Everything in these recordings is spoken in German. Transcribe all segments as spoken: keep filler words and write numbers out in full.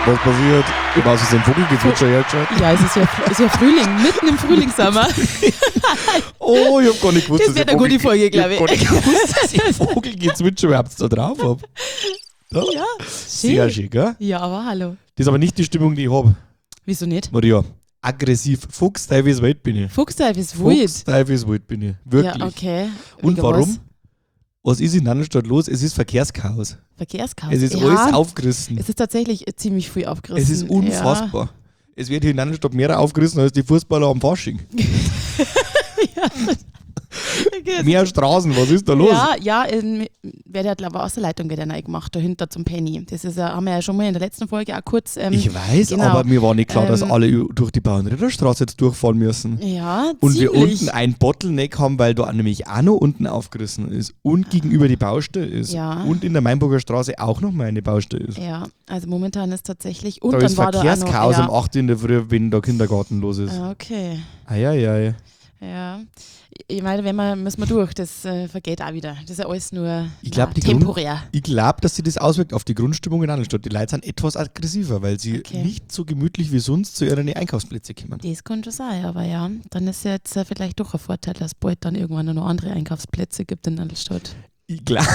Was passiert? Ich weiß, es ist ein Vogelgezwitscher hergeschaut. Ja, es ist ja, ist ja Frühling, mitten im Frühlingssommer. Oh, ich hab gar nicht gewusst, Das wird eine gute Folge, glaube ich. Ich hab gar nicht gewusst, dass ich Vogelgezwitscher überhaupt da drauf hab. Ja, Ja, sehr schön, gell? Ja, aber hallo. Das ist aber nicht die Stimmung, die ich hab, Wieso nicht? Maria. Aggressiv. Fuchsteufels Wald bin ich. Fuchsteufels Wild. Fuchsteufels Wald bin ich. Wirklich. Ja, okay. Und Wegen warum? was? Was ist in Nannenstadt los? Es ist Verkehrschaos. Verkehrschaos. Es ist ja, alles aufgerissen. Es ist tatsächlich ziemlich viel aufgerissen. Es ist unfassbar. Ja. Es wird hier in Nannenstadt mehr aufgerissen als die Fußballer am Fasching. Ja. Mehr Straßen, was ist da los? Ja, ja, in, wer hat eine Wasserleitung wieder neu gemacht, dahinter zum Penny. Das ist, haben wir ja schon mal in der letzten Folge auch kurz. Ähm, ich weiß, genau, aber mir war nicht klar, dass ähm, alle durch die Bauernritterstraße jetzt durchfahren müssen. Ja, Und ziemlich. wir unten ein Bottleneck haben, weil da nämlich auch noch unten aufgerissen ist und gegenüber die Baustelle ist. Ja. Und in der Mainburger Straße auch noch mal eine Baustelle ist. Ja, also momentan ist tatsächlich. Und da dann ist war Verkehrschaos da auch noch, um acht in der Früh, wenn der Kindergarten los ist. ja, okay. Eieiei. Ja. Ich meine, wenn wir, müssen wir durch, das äh, vergeht auch wieder. Das ist ja alles nur Ich glaub, ja, die temporär. Grund, ich glaube, dass sich das auswirkt auf die Grundstimmung in Annenstadt. Die Leute sind etwas aggressiver, weil sie Okay. nicht so gemütlich wie sonst zu ihren Einkaufsplätzen kommen. Das kann schon sein, aber ja, dann ist ja jetzt äh, vielleicht doch ein Vorteil, dass es bald dann irgendwann noch andere Einkaufsplätze gibt in Nandelstadt. Ich glaube.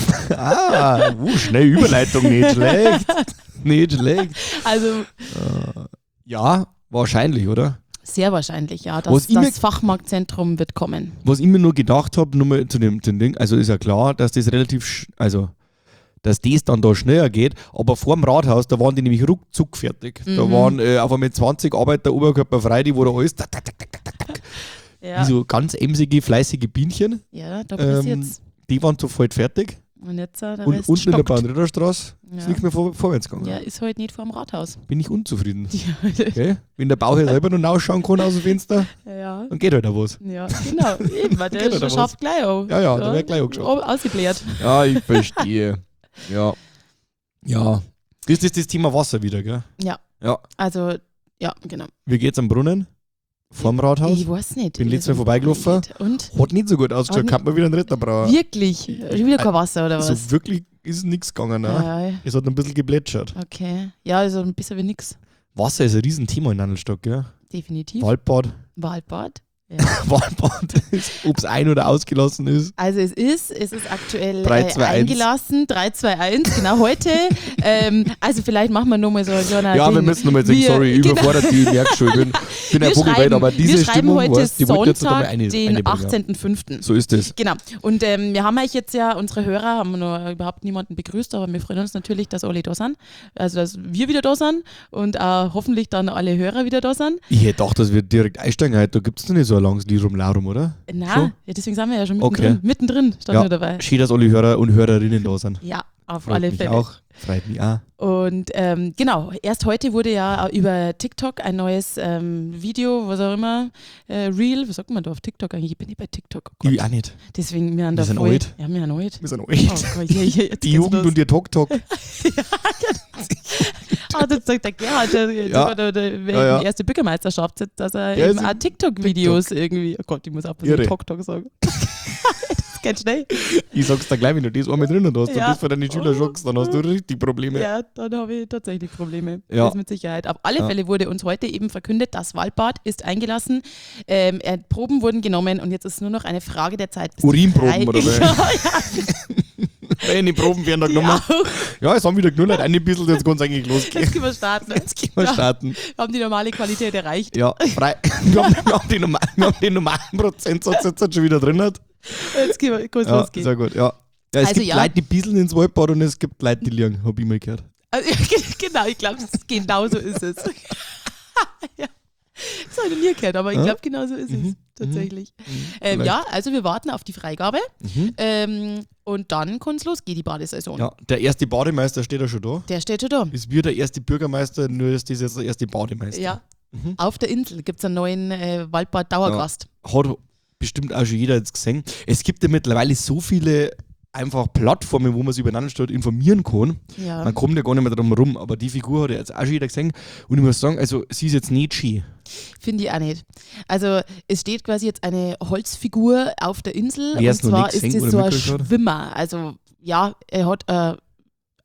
ah, uh, schnell Überleitung, nicht schlecht. Nicht schlecht. Also Äh, ja, wahrscheinlich, oder? sehr wahrscheinlich, ja. Was Das, ich mir- das Fachmarktzentrum wird kommen. Was ich mir nur gedacht habe, nur mal zu dem, zu dem Ding, also ist ja klar, dass das relativ, sch- also dass das dann da schneller geht, aber vor dem Rathaus, da waren die nämlich ruckzuck fertig. Da Mhm. waren äh, auf einmal zwanzig Arbeiter oberkörperfrei, die wo da alles tak, tak, tak, tak, tak, tak, Ja, wie so ganz emsige, fleißige Bienchen, ja da ähm, passiert's. die waren sofort fertig. Und jetzt äh, der Und Rest unten in der stockt. Bahnritterstraße ist Ja. nichts mehr vor, vorwärts gegangen. Ja, ist halt nicht vor dem Rathaus. Bin ich unzufrieden. Ja, Okay? Wenn der Bauherr selber noch rausschauen kann aus dem Fenster, ja. dann geht halt auch was. Ja, genau. Eben, weil Geht der oder schafft gleich auch. Ja, ja, da wird gleich angeschaut. Oh, ausgebläht. Ja, ich verstehe. Ja. Ja. Das ist das Thema Wasser wieder, gell? Ja. Ja. Also, ja, genau. Wie geht's am Brunnen? Vorm Rathaus? Ich weiß nicht. Bin wie letztes das Mal vorbeigelaufen. geht. Und? Hat nicht so gut ausgeschaut, Hat kann man wieder einen Retter brauchen. Wirklich? Schon wieder kein Wasser oder was? So wirklich ist nichts gegangen. Ne? Ja, ja, Es hat ein bisschen geblätschert. okay. Ja, also ein bisschen wie nix. Wasser ist ein Riesenthema in Nandelstock, gell? Definitiv. Waldbad. Waldbad. Ja. Waldbad, ob es ein- oder ausgelassen ist. Also es ist, es ist aktuell drei, äh, zwei, eins. eingelassen. drei, zwei, eins, genau heute. ähm, also vielleicht machen wir nochmal so ein kleiner Ja, Ding. wir müssen nochmal sagen, Wir- sorry, ich genau. überfordert die, ich merke schon, ich bin, bin ein Wir Vogelwelt, schreiben- aber diese wir schreiben Stimmung, heute weißt, die wollte ich jetzt noch mal Sonntag, eine, den einbringen. achtzehnten fünften So ist es. Genau. Und ähm, wir haben euch jetzt ja, unsere Hörer, haben wir noch überhaupt niemanden begrüßt, aber wir freuen uns natürlich, dass alle da sind. Also, dass wir wieder da sind und auch hoffentlich dann alle Hörer wieder da sind. Ich hätte gedacht, dass wir direkt einsteigen heute. Da gibt es noch nicht so ein langes Lied rum Laurum, oder? Nein, Schon? ja, deswegen sind wir ja schon mittendrin. Okay. Mittendrin standen Ja. wir dabei. Schön, dass alle Hörer und Hörerinnen da sind. Ja, auf Freut alle mich Fälle. auch. Freut mich auch. Und ähm, genau, erst heute wurde ja über TikTok ein neues ähm, Video, was auch immer, äh, Reel, was sagt man da auf TikTok eigentlich? Ich bin nicht bei TikTok. Oh Gott. Ich auch nicht. Deswegen, wir haben Wir da sind voll, alt. Ja, wir sind alt. Wir sind Oh echt. Gott, ja, ja, jetzt Die geht's Jugend los. und ihr Tok-Tok. Ah, das sagt der Gerhard, der, Ja. der, der, der Ja, ja. die erste Bürgermeisterschaft, dass er Ja, eben ist auch ein TikTok-Videos irgendwie, oh Gott, ich muss auch Irre. ein TikTok sagen. Das geht schnell. Ich sag's dir gleich, wenn du das einmal drinnen hast, Ja. du bist für deine Schüler schockst, dann hast du richtig Probleme. Ja, dann habe ich tatsächlich Probleme. Ja. Das mit Sicherheit. Auf alle Ja. Fälle wurde uns heute eben verkündet, das Waldbad ist eingelassen. Ähm, äh, Proben wurden genommen und jetzt ist nur noch eine Frage der Zeit. bis die Urinproben frei- oder was? Ja, ja, Wenn die Proben werden da die genommen. auch. Ja, es haben wieder geknullert, ein bisschen, jetzt kann es eigentlich losgehen. Jetzt können wir starten. Jetzt können wir Ja. starten. Wir haben die normale Qualität erreicht. Ja, frei. Wir haben, wir haben, den, normalen, wir haben den normalen Prozentsatz jetzt schon wieder drin. Hat. Jetzt können wir kurz Ja, losgehen. sehr gut, ja. Ja, es Also gibt ja. Leute, die bisseln ins Waldbad und es gibt Leute, die liegen, hab ich mal gehört. Also, ja, genau, ich glaube, genau so ist es. Ja. Das habe ich noch nie gehört, aber ich Ja? glaube, genau so ist es Mhm. tatsächlich. Mhm. Ähm, Vielleicht. ja, also wir warten auf die Freigabe Mhm. ähm, und dann kann es losgehen, die Badesaison. Ja, der erste Bademeister steht ja schon da. Der steht schon da. Ist wie der erste Bürgermeister, nur ist das jetzt der erste Bademeister. Ja. Mhm. Auf der Insel gibt es einen neuen äh, Waldbad-Dauergast. Hat bestimmt auch schon jeder jetzt gesehen. Es gibt ja mittlerweile so viele einfach Plattformen, wo man sich über Nannenstadt informieren kann. Ja. Man kommt ja gar nicht mehr drum rum, aber die Figur hat ja jetzt auch schon jeder gesehen. Und ich muss sagen, also sie ist jetzt nicht schön. Finde ich auch nicht. Also es steht quasi jetzt eine Holzfigur auf der Insel Wer es und noch zwar nicht ist gesehen das oder so ein mitgekriegt hat? Schwimmer. Also ja, er hat äh, also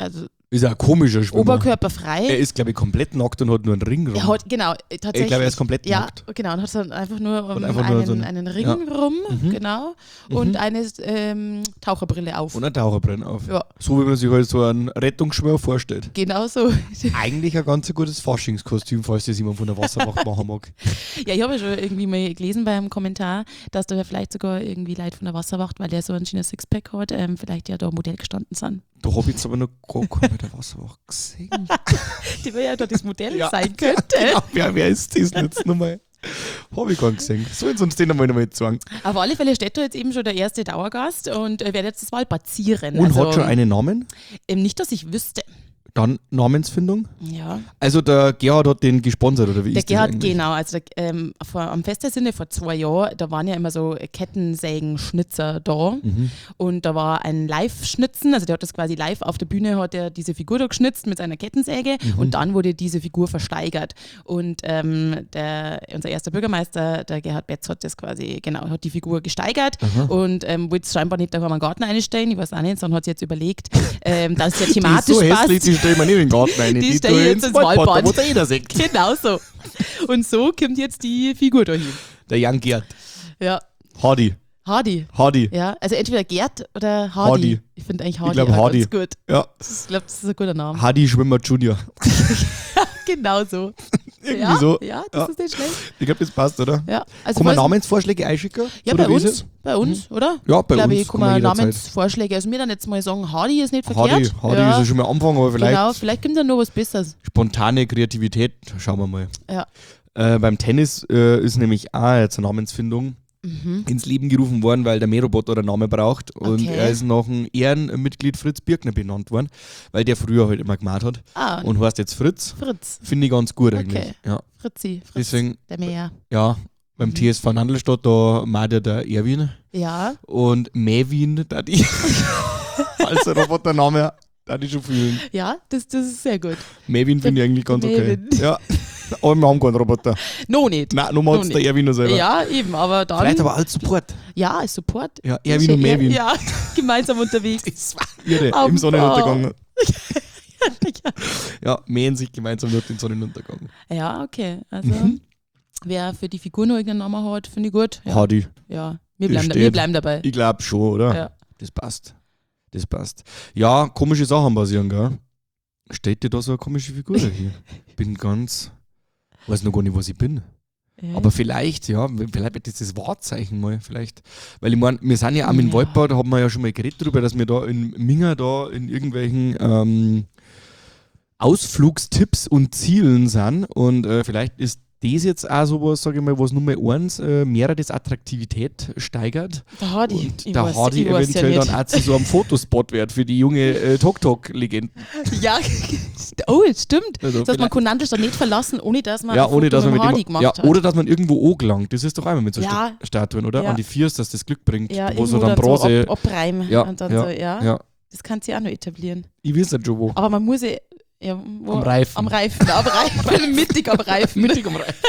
Ist ja ein komischer Schwimmer. oberkörperfrei. Er ist, glaube ich, komplett nackt und hat nur einen Ring rum. Er hat, genau, tatsächlich. Ich glaube, er ist komplett ja, nackt. genau, und hat dann einfach nur, um, einfach nur einen, so ein- einen Ring ja. rum, Mhm. genau, und eine ähm, Taucherbrille auf. Und eine Taucherbrille auf. Ja. So wie man sich halt so einen Rettungsschwimmer vorstellt. Genau so. Eigentlich ein ganz gutes Faschingskostüm, falls das jemand von der Wasserwacht machen mag. Ja, ich habe ja schon irgendwie mal gelesen beim Kommentar, dass da ja vielleicht sogar irgendwie Leute von der Wasserwacht, weil der so ein schönes Sixpack hat, ähm, vielleicht ja da Modell gestanden sind. Da habe ich jetzt aber noch gar keinen bei der Wasserwacht gesehen. Die wäre ja da das Modell Ja. sein könnte. Genau, wer, wer ist das denn jetzt nochmal? Habe ich gar nicht gesehen. Sollen sie uns den einmal nochmal sagen? Auf alle Fälle steht da jetzt eben schon der erste Dauergast und äh, werde jetzt das Waldbad zieren. Und also, hat schon einen Namen? ähm, nicht, dass ich wüsste. Dann Namensfindung? Ja. Also der Gerhard hat den gesponsert, oder wie Der ist das Gerhard, eigentlich? genau, also der, ähm, vor, am Festsinne vor zwei Jahren, da waren ja immer so Kettensägen-Schnitzer da Mhm. und da war ein Live-Schnitzen, also der hat das quasi live auf der Bühne, hat er diese Figur da geschnitzt mit seiner Kettensäge Mhm. und dann wurde diese Figur versteigert und ähm, der, unser erster Bürgermeister, der Gerhard Betz, hat das quasi, genau, hat die Figur gesteigert Aha. und ähm, wollte es scheinbar nicht daheim einen Garten einstellen, ich weiß auch nicht, sondern hat sich jetzt überlegt, ähm, dass der Die ist thematisch so hässlich, passt. die stellen wir nicht in den Garten rein. Die Die, stell ich tue jetzt ins Waldbad, Waldbad. da muss jeder sehen. Genau so. Und so kommt jetzt die Figur dahin. Der Jan Gerd. Ja. Hardy. Hardy. Hardy. Ja, also entweder Gerd oder Hardy. Hardy. Ich finde eigentlich Hardy glaub, auch Hardy. ganz gut. Ja. Ich glaube, das ist ein guter Name. Hardy Schwimmer Junior. Genau so. Irgendwie ja, so. Ja, das Ja. ist nicht schlecht. Ich glaube, das passt, oder? Ja, also Kann man falls- Namensvorschläge einschicken? Ja, Oder bei wie ist uns. es? Bei uns, oder? Ja, bei Glaube uns. ich, kann man jederzeit. Namensvorschläge. Also mir dann jetzt mal sagen, Hardy ist nicht verkehrt. Hardy, Hardy ja, ist ja schon mal Anfang, aber vielleicht Genau, vielleicht kommt dann noch was Besseres. spontane Kreativität. Schauen wir mal. Ja. Äh, beim Tennis äh, ist nämlich auch jetzt eine Namensfindung Mhm. ins Leben gerufen worden, weil der Meroboter einen Namen braucht. Und Okay. er ist nach einem Ehrenmitglied Fritz Birkner benannt worden, weil der früher halt immer gemacht hat. Ah, Und heißt jetzt Fritz. Fritz. Finde ich ganz gut eigentlich. Okay. Ja. Fritzi. Fritz. Deswegen, Der Meer. ja, beim Mhm. T S V Nandelstadt, da macht ja der Erwin. Ja. Und Mevin, da die als Robotername, da die schon fühlen. Ja, das, das ist sehr gut. Mevin finde ich eigentlich ganz okay. Mevin. Ja. Aber wir haben keinen Roboter. No nicht. Nein, nur macht es Noch der Erwin noch selber. Ja, eben, aber dann. Vielleicht aber als Support. Ja, als Support. Ja, Erwin und Mevin. Ja, gemeinsam unterwegs. Das war irre, Am im Sonnenuntergang. ja. Ja, mähen sich gemeinsam durch den Sonnenuntergang. ja, okay. Also, Mhm. wer für die Figur noch irgendeinen Namen hat, finde ich gut. Ja, Hardy. ja. Wir, Das bleiben, da, steht. wir bleiben dabei. Ich glaube schon, oder? Ja. Das passt. Das passt. Ja, komische Sachen passieren, gell? Steht dir da so eine komische Figur hier? Bin ganz. Weiß noch gar nicht, was ich bin. Ja. Aber vielleicht, ja, vielleicht wird das das Wahrzeichen mal, vielleicht. Weil ich meine, wir sind ja auch mit dem Ja. Waldbad, da haben wir ja schon mal geredet darüber, dass wir da in Minga da in irgendwelchen ähm, Ausflugstipps und Zielen sind. Und äh, vielleicht ist das jetzt auch sowas, sage ich mal, was Nummer eins äh, mehr das Attraktivität steigert. Der Hardy. Und Ich der weiß- Hardy ich weiß eventuell ja dann auch zu so einem Fotospot wird für die junge äh, Tok-Tok-Legenden. Ja, oh, das stimmt. Also Das heißt, man vielleicht- kann Nandelstadt nicht verlassen, ohne dass man ja, ein ohne Foto dass man mit mit dem Hardy dem, gemacht ja, hat. oder dass man irgendwo angelangt. Das ist doch einmal mit so Ja. Sta- Statuen, oder? Ja. An die Viers, dass das Glück bringt. ja, wo so irgendwo dann dann Bronze. so ab, abreimen. Ja, und dann ja, so, ja. ja. Das kann sich auch noch etablieren. Ich weiß nicht schon wo. Aber man muss ja, ja wo, Am Reifen. Am Reifen, am Reifen, mittig am Reifen. Mittig am Reifen.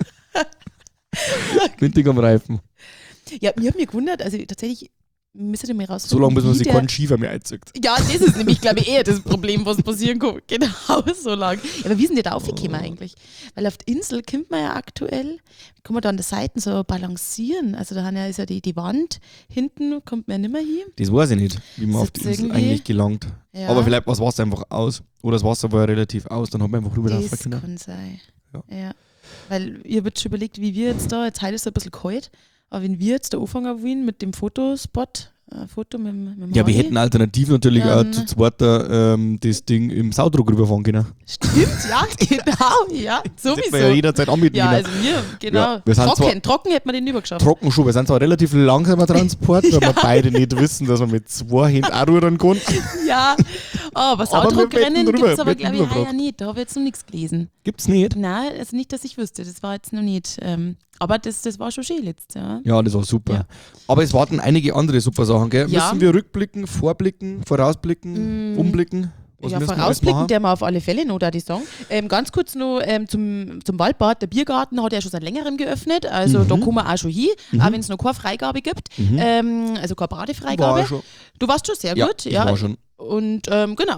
Mittig am Reifen. Ja, mir hat mich gewundert, also tatsächlich müsste ich mir raus. So lange, bis man wie sich der- keinen Schiefer mehr einzieht. Ja, das ist nämlich, glaube ich, eher das Problem, was passieren kann. Genau so lang. Ja, aber wie sind die da aufgekommen Oh. eigentlich? Weil auf der Insel kommt man ja aktuell, kann man da an der Seite so balancieren. Also da haben ja, ist ja die, die Wand, hinten kommt man ja nicht mehr hin. Das weiß ich nicht, wie man Ist auf die jetzt Insel irgendwie- eigentlich gelangt. Ja, Aber vielleicht war das Wasser einfach aus. Oder das Wasser war ja relativ aus, dann hat man einfach rüberlaufen das können. kann sein. Ja. Ja. Weil ihr habt schon überlegt, wie wir jetzt da, jetzt heute ist es ein bisschen kalt, aber wenn wir jetzt da anfangen wollen mit dem Fotospot, ein Foto mit, dem- mit dem Ja, wir Hardy. hätten alternativ natürlich Dann- auch zu zweit da, ähm, das Ding im Saudruck rüberfahren können. Stimmt, ja, genau, ja, Das hätten wir ja sowieso. jederzeit anbieten Ja, können. also wir, genau. Ja, wir sind trocken, trocken hätten wir den übergeschafft. Trocken schon, wir sind zwar relativ langsamer Transport, weil wir beide nicht wissen, dass man mit zwei Händen auch rühren kann. Ja, oh, aber Aber wir Saudruckrennen wetten gibt es drüber, aber, wetten glaube ich, drüber, heuer nicht. Da habe ich jetzt noch nichts gelesen. Gibt's nicht. Nein, also nicht, dass ich wüsste. Das war jetzt noch nicht. Ähm, aber das, das war schon schön letztes Jahr. Ja, das war super. Ja. Aber es warten einige andere super Sachen, gell? Ja. Müssen wir rückblicken, vorblicken, vorausblicken, Mm. umblicken? Was Ja, müssen wir alles vorausblicken, machen? der wir auf alle Fälle noch, da die sagen. Ähm, ganz kurz noch ähm, zum, zum Waldbad. Der Biergarten hat ja schon seit längerem geöffnet. Also Mhm. da kommen wir auch schon hin, Mhm. auch wenn es noch keine Freigabe gibt. Mhm. Ähm, also keine War Badefreigabe. schon. Du warst schon sehr Ja, gut. ich Ja, war schon. Und ähm, genau.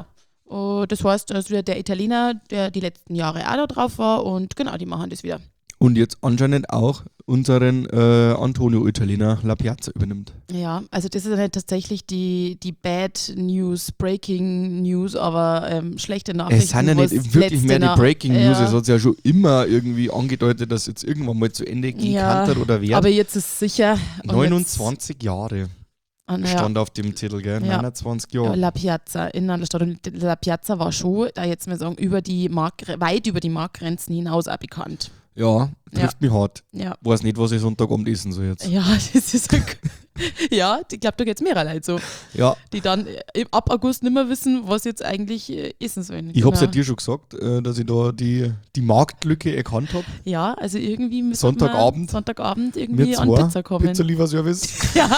Uh, das heißt, das wird der Italiener, der die letzten Jahre auch da drauf war und genau, die machen das wieder. Und jetzt anscheinend auch unseren äh, Antonio Italiener La Piazza übernimmt. Ja, also das ist ja nicht tatsächlich die, die Bad News, Breaking News, aber ähm, schlechte Nachrichten. Es sind ja nicht was wirklich mehr die letzte Breaking Na- News. ja. Es hat ja schon immer irgendwie angedeutet, dass jetzt irgendwann mal zu Ende gehen Ja, kann oder wird. Aber jetzt ist es sicher. Und neunundzwanzig Jahre Jetzt, und ja, stand auf dem Titel, gell? Ja. neunundzwanzig ja, Jahre. La Piazza in der Stadt. Und La Piazza war schon, da jetzt mal sagen, über die Mark, weit über die Marktgrenzen hinaus auch bekannt. Ja, trifft mich hart. Ja. Weiß nicht, was ich Sonntagabend essen soll jetzt. Ja, das ist ein, ja, ich glaube, da geht es mehrere Leute so, Ja, die dann äh, ab August nicht mehr wissen, was jetzt eigentlich äh, essen sollen. ich hab's ja Genau. dir schon gesagt, äh, dass ich da die, die Marktlücke erkannt habe. Ja, also irgendwie müssen Sonntagabend. wir Sonntagabend irgendwie Wir an zwei, Pizza kommen. Pizzalieferservice. Ja.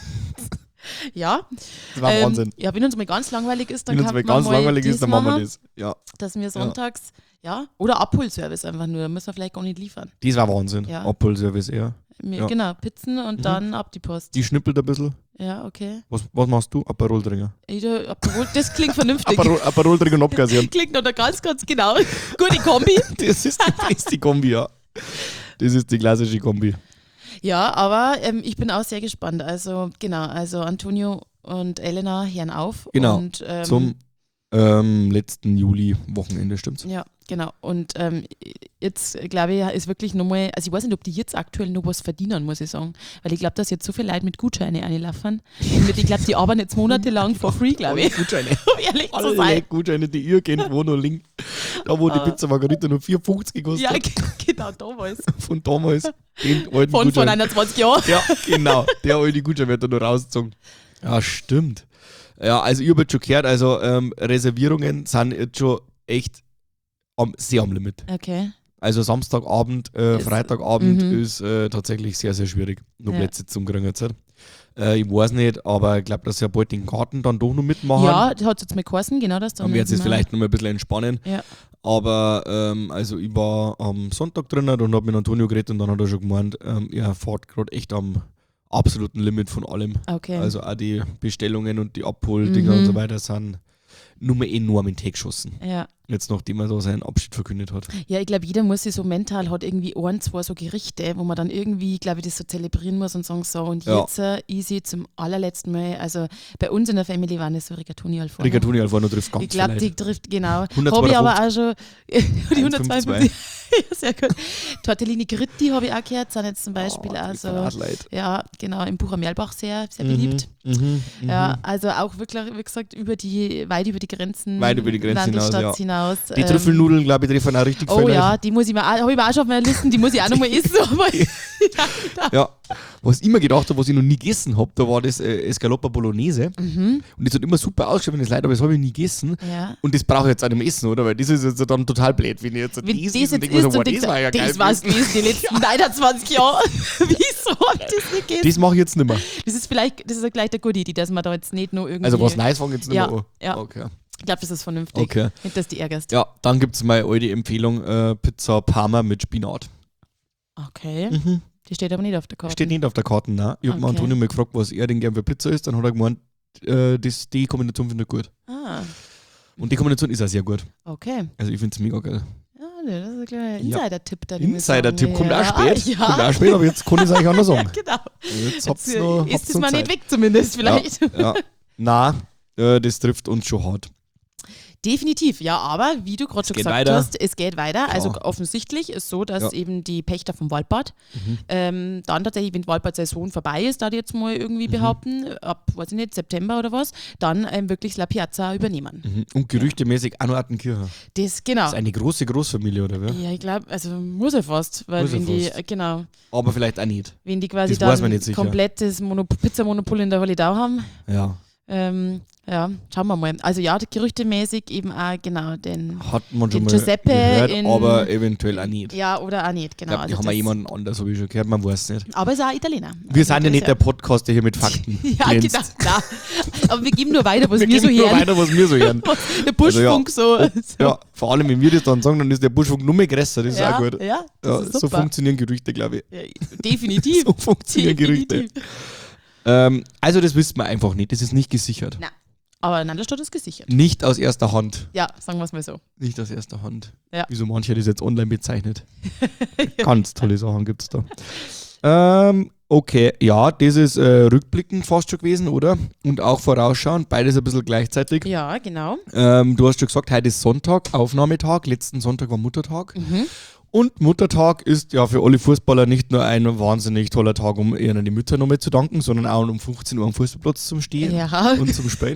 Ja, Das war ähm, Wahnsinn. ja, wenn uns mal ganz langweilig ist, dann Wenn uns kann mal man ganz mal langweilig ist, dann machen wir machen, das. Ja, dass wir sonntags, ja, oder Abholservice einfach nur, müssen wir vielleicht gar nicht liefern. das war Wahnsinn. Ja. Abholservice eher. Wir, Ja. Genau, Pizzen und Mhm. dann ab die Post. Die schnippelt ein bisschen. Ja, okay. Was, was machst du? Aperol-Dringer. Ich, da- Aperol, das klingt vernünftig. Aperol- Aperol-Dringer und abgassieren. Klingt noch ganz, ganz genau. Gute Kombi. Das ist die beste Kombi, ja. Das ist die klassische Kombi. Ja, aber ähm, ich bin auch sehr gespannt. Also, genau, also Antonio und Elena hören auf. Genau, Und, ähm, Zum ähm, letzten Juli-Wochenende, stimmt's? Ja, genau. Und ähm, jetzt glaube ich, ist wirklich nochmal, also ich weiß nicht, ob die jetzt aktuell noch was verdienen, muss ich sagen. Weil ich glaube, dass jetzt so viele Leute mit Gutscheine einlaufen. Und ich glaube, die arbeiten jetzt monatelang for free, glaube ich. Gutscheine. Um ehrlich zu Alle sein. Gutscheine, die ihr kennt, wo noch liegen. Da, wo die Ah. Pizza Margarita nur vier fünfzig gekostet Ja, hat. g- genau, damals. Von damals. Den alten Von, von Gutschein. einundzwanzig Jahren. Ja, genau. Der alte Gutschein wird da noch rausgezogen. Ja, stimmt. Ja, also ich habe jetzt schon gehört, also ähm, Reservierungen sind jetzt schon echt am, sehr am Limit. Okay. Also Samstagabend, äh, Ist- Freitagabend mhm. ist äh, tatsächlich sehr, sehr schwierig, noch Ja. Plätze zum kriegen jetzt. Äh, ich weiß nicht, aber ich glaube, dass ja bald den Garten dann doch noch mitmachen. Ja, das hat es jetzt mal geheißen, genau das. Dann wird es nicht mehr- vielleicht noch mal ein bisschen entspannen. Ja. Aber ähm, also ich war am Sonntag drin und habe mit Antonio geredet und dann hat er schon gemeint, ähm, er fährt gerade echt am absoluten Limit von allem. Okay. Also auch die Bestellungen und die Abholdinger Mhm. und so weiter sind nur mal enorm in den Tee geschossen. ja. Jetzt nachdem er da seinen Abschied verkündet hat. Ja, ich glaube, jeder muss sich so mental hat irgendwie ein, zwei so Gerichte, wo man dann irgendwie, glaube ich, das so zelebrieren muss und sagen, so, und Ja. jetzt äh, easy zum allerletzten Mal. Also bei uns in der Familie waren das so Rigatoni Alforno. Rigatoni Alforno trifft ganz Ich glaube, viel die trifft, genau. hundertzweiundfünfzig. Habe ich aber auch schon, die hundertfünfundzwanzig. hundertzweiundfünfzig. Ja, sehr gut. Tortellini Gritti habe ich auch gehört, sind jetzt zum Beispiel auch so, Leid. ja, genau, im Bucher Mehlbach sehr, sehr beliebt. Mhm, mhm, mhm. Ja, also auch wirklich, wie gesagt, über die, weit über die Grenzen, Weit über die Grenzen hinaus, Landesstadt hinaus. Die ähm, Trüffelnudeln, glaube ich, treffen auch richtig Oh viele ja, die muss ich mir auch, habe ich mir auch schon auf meiner Liste, die muss ich auch nochmal essen. Aber Ja, was ich immer gedacht habe, was ich noch nie gegessen habe, da war das äh, Escalopa Bolognese. mhm, Und das hat immer super ausgeschaut, wenn das Leute, aber das habe ich nie gegessen. ja. Und das brauche ich jetzt auch nicht mehr essen, oder? Weil das ist jetzt dann total blöd, wenn ich jetzt Wenn das das esse jetzt und denke mir ist so, und boah, denkst, das war ja geil. das war es gewesen. gewesen die letzten einundzwanzig Jahre. Wieso hab ich das nicht gegessen? Das mache ich jetzt nicht mehr. Das ist vielleicht, das ist ja gleich der gute Idee, dass man da jetzt nicht nur irgendwie. Also was Neues fange ich jetzt nicht Ja, mehr an. ja. Okay. Ich glaube, das ist vernünftig. Okay. Nicht, dass du die ärgerst. Ja, dann gibt es meine alte Empfehlung, äh, Pizza Parma mit Spinat. Okay. Mhm. Die steht aber nicht auf der Karte. Steht nicht auf der Karte, nein. Ich habe Okay. Antonio mal gefragt, was er denn gern für Pizza isst. Dann hat er gemeint, äh, das, die Kombination finde ich gut. Ah, Und die Kombination ist auch sehr gut. okay. Also ich finde es mega geil. Ja, ne, das ist ein kleiner Ja. Insider-Tipp. da, den wir Insider-Tipp sagen. kommt ja. auch spät. Ja, Kommt auch spät, aber jetzt kann ich es euch auch noch sagen. genau. Jetzt habt Jetzt, ihr noch, äh, habt's ist es noch mal Zeit. nicht weg zumindest vielleicht. Ja, ja. Nein, äh, das trifft uns schon hart. Definitiv, ja, aber wie du gerade schon geht gesagt weiter. hast, es geht weiter. Klar. Also offensichtlich ist so, dass Ja. eben die Pächter vom Waldbad Mhm. ähm, dann tatsächlich, wenn die Waldbad-Saison vorbei ist, da die jetzt mal irgendwie Mhm. behaupten, ab, weiß ich nicht, September oder was, dann ähm, wirklich La Piazza übernehmen. Mhm. Und gerüchtemäßig auch noch Attenkirchen. Das, genau. Das ist eine große Großfamilie, oder wie? Ja, ich glaube, also muss er fast, weil Muss er wenn die, fast. äh, genau, Aber vielleicht auch nicht. wenn die quasi Das weiß man dann nicht sicher. komplettes Mono Pizzamonopol in der Holidau haben, Ja. ähm, ja, schauen wir mal. Also ja, gerüchtemäßig eben auch genau den, Hat man schon Den mal Giuseppe gehört, in- aber eventuell auch nicht. ja oder auch nicht, Ich genau. glaube, die also haben auch das- jemanden anders, habe ich schon gehört, man weiß nicht. Aber es ist auch Italiener. Wir Also sind ja das nicht ist der Podcast, der hier mit Fakten Ja, glänzt. genau. Nein. Aber wir geben nur weiter, was wir, Wir so geben nur hören. weiter, was wir so hören. Der Buschfunk so. so. Ja, vor allem, wenn wir das dann sagen, dann ist der Buschfunk nur mehr größer, das ist ja, auch gut. ja, das Ja, ist so super. funktionieren Gerüchte, glaube ich. Ja, definitiv. So funktionieren Gerüchte. Definitiv. Ähm, also das wissen wir einfach nicht, das ist nicht gesichert. Nein. Aber Nandlstadt ist gesichert. Nicht aus erster Hand. Ja, sagen wir es mal so. Nicht aus erster Hand. Ja. Wieso manche das jetzt online bezeichnet. Ganz tolle Sachen gibt es da. Ähm, okay, ja, das ist äh, rückblickend fast schon gewesen, oder? Und auch vorausschauend, beides ein bisschen gleichzeitig. Ja, genau. Ähm, du hast schon gesagt, heute ist Sonntag, Aufnahmetag. Letzten Sonntag war Muttertag. Mhm. Und Muttertag ist ja für alle Fußballer nicht nur ein wahnsinnig toller Tag, um ihnen die Mütter nochmal zu danken, sondern auch um fünfzehn Uhr am Fußballplatz zum Stehen Ja. und zum Spielen.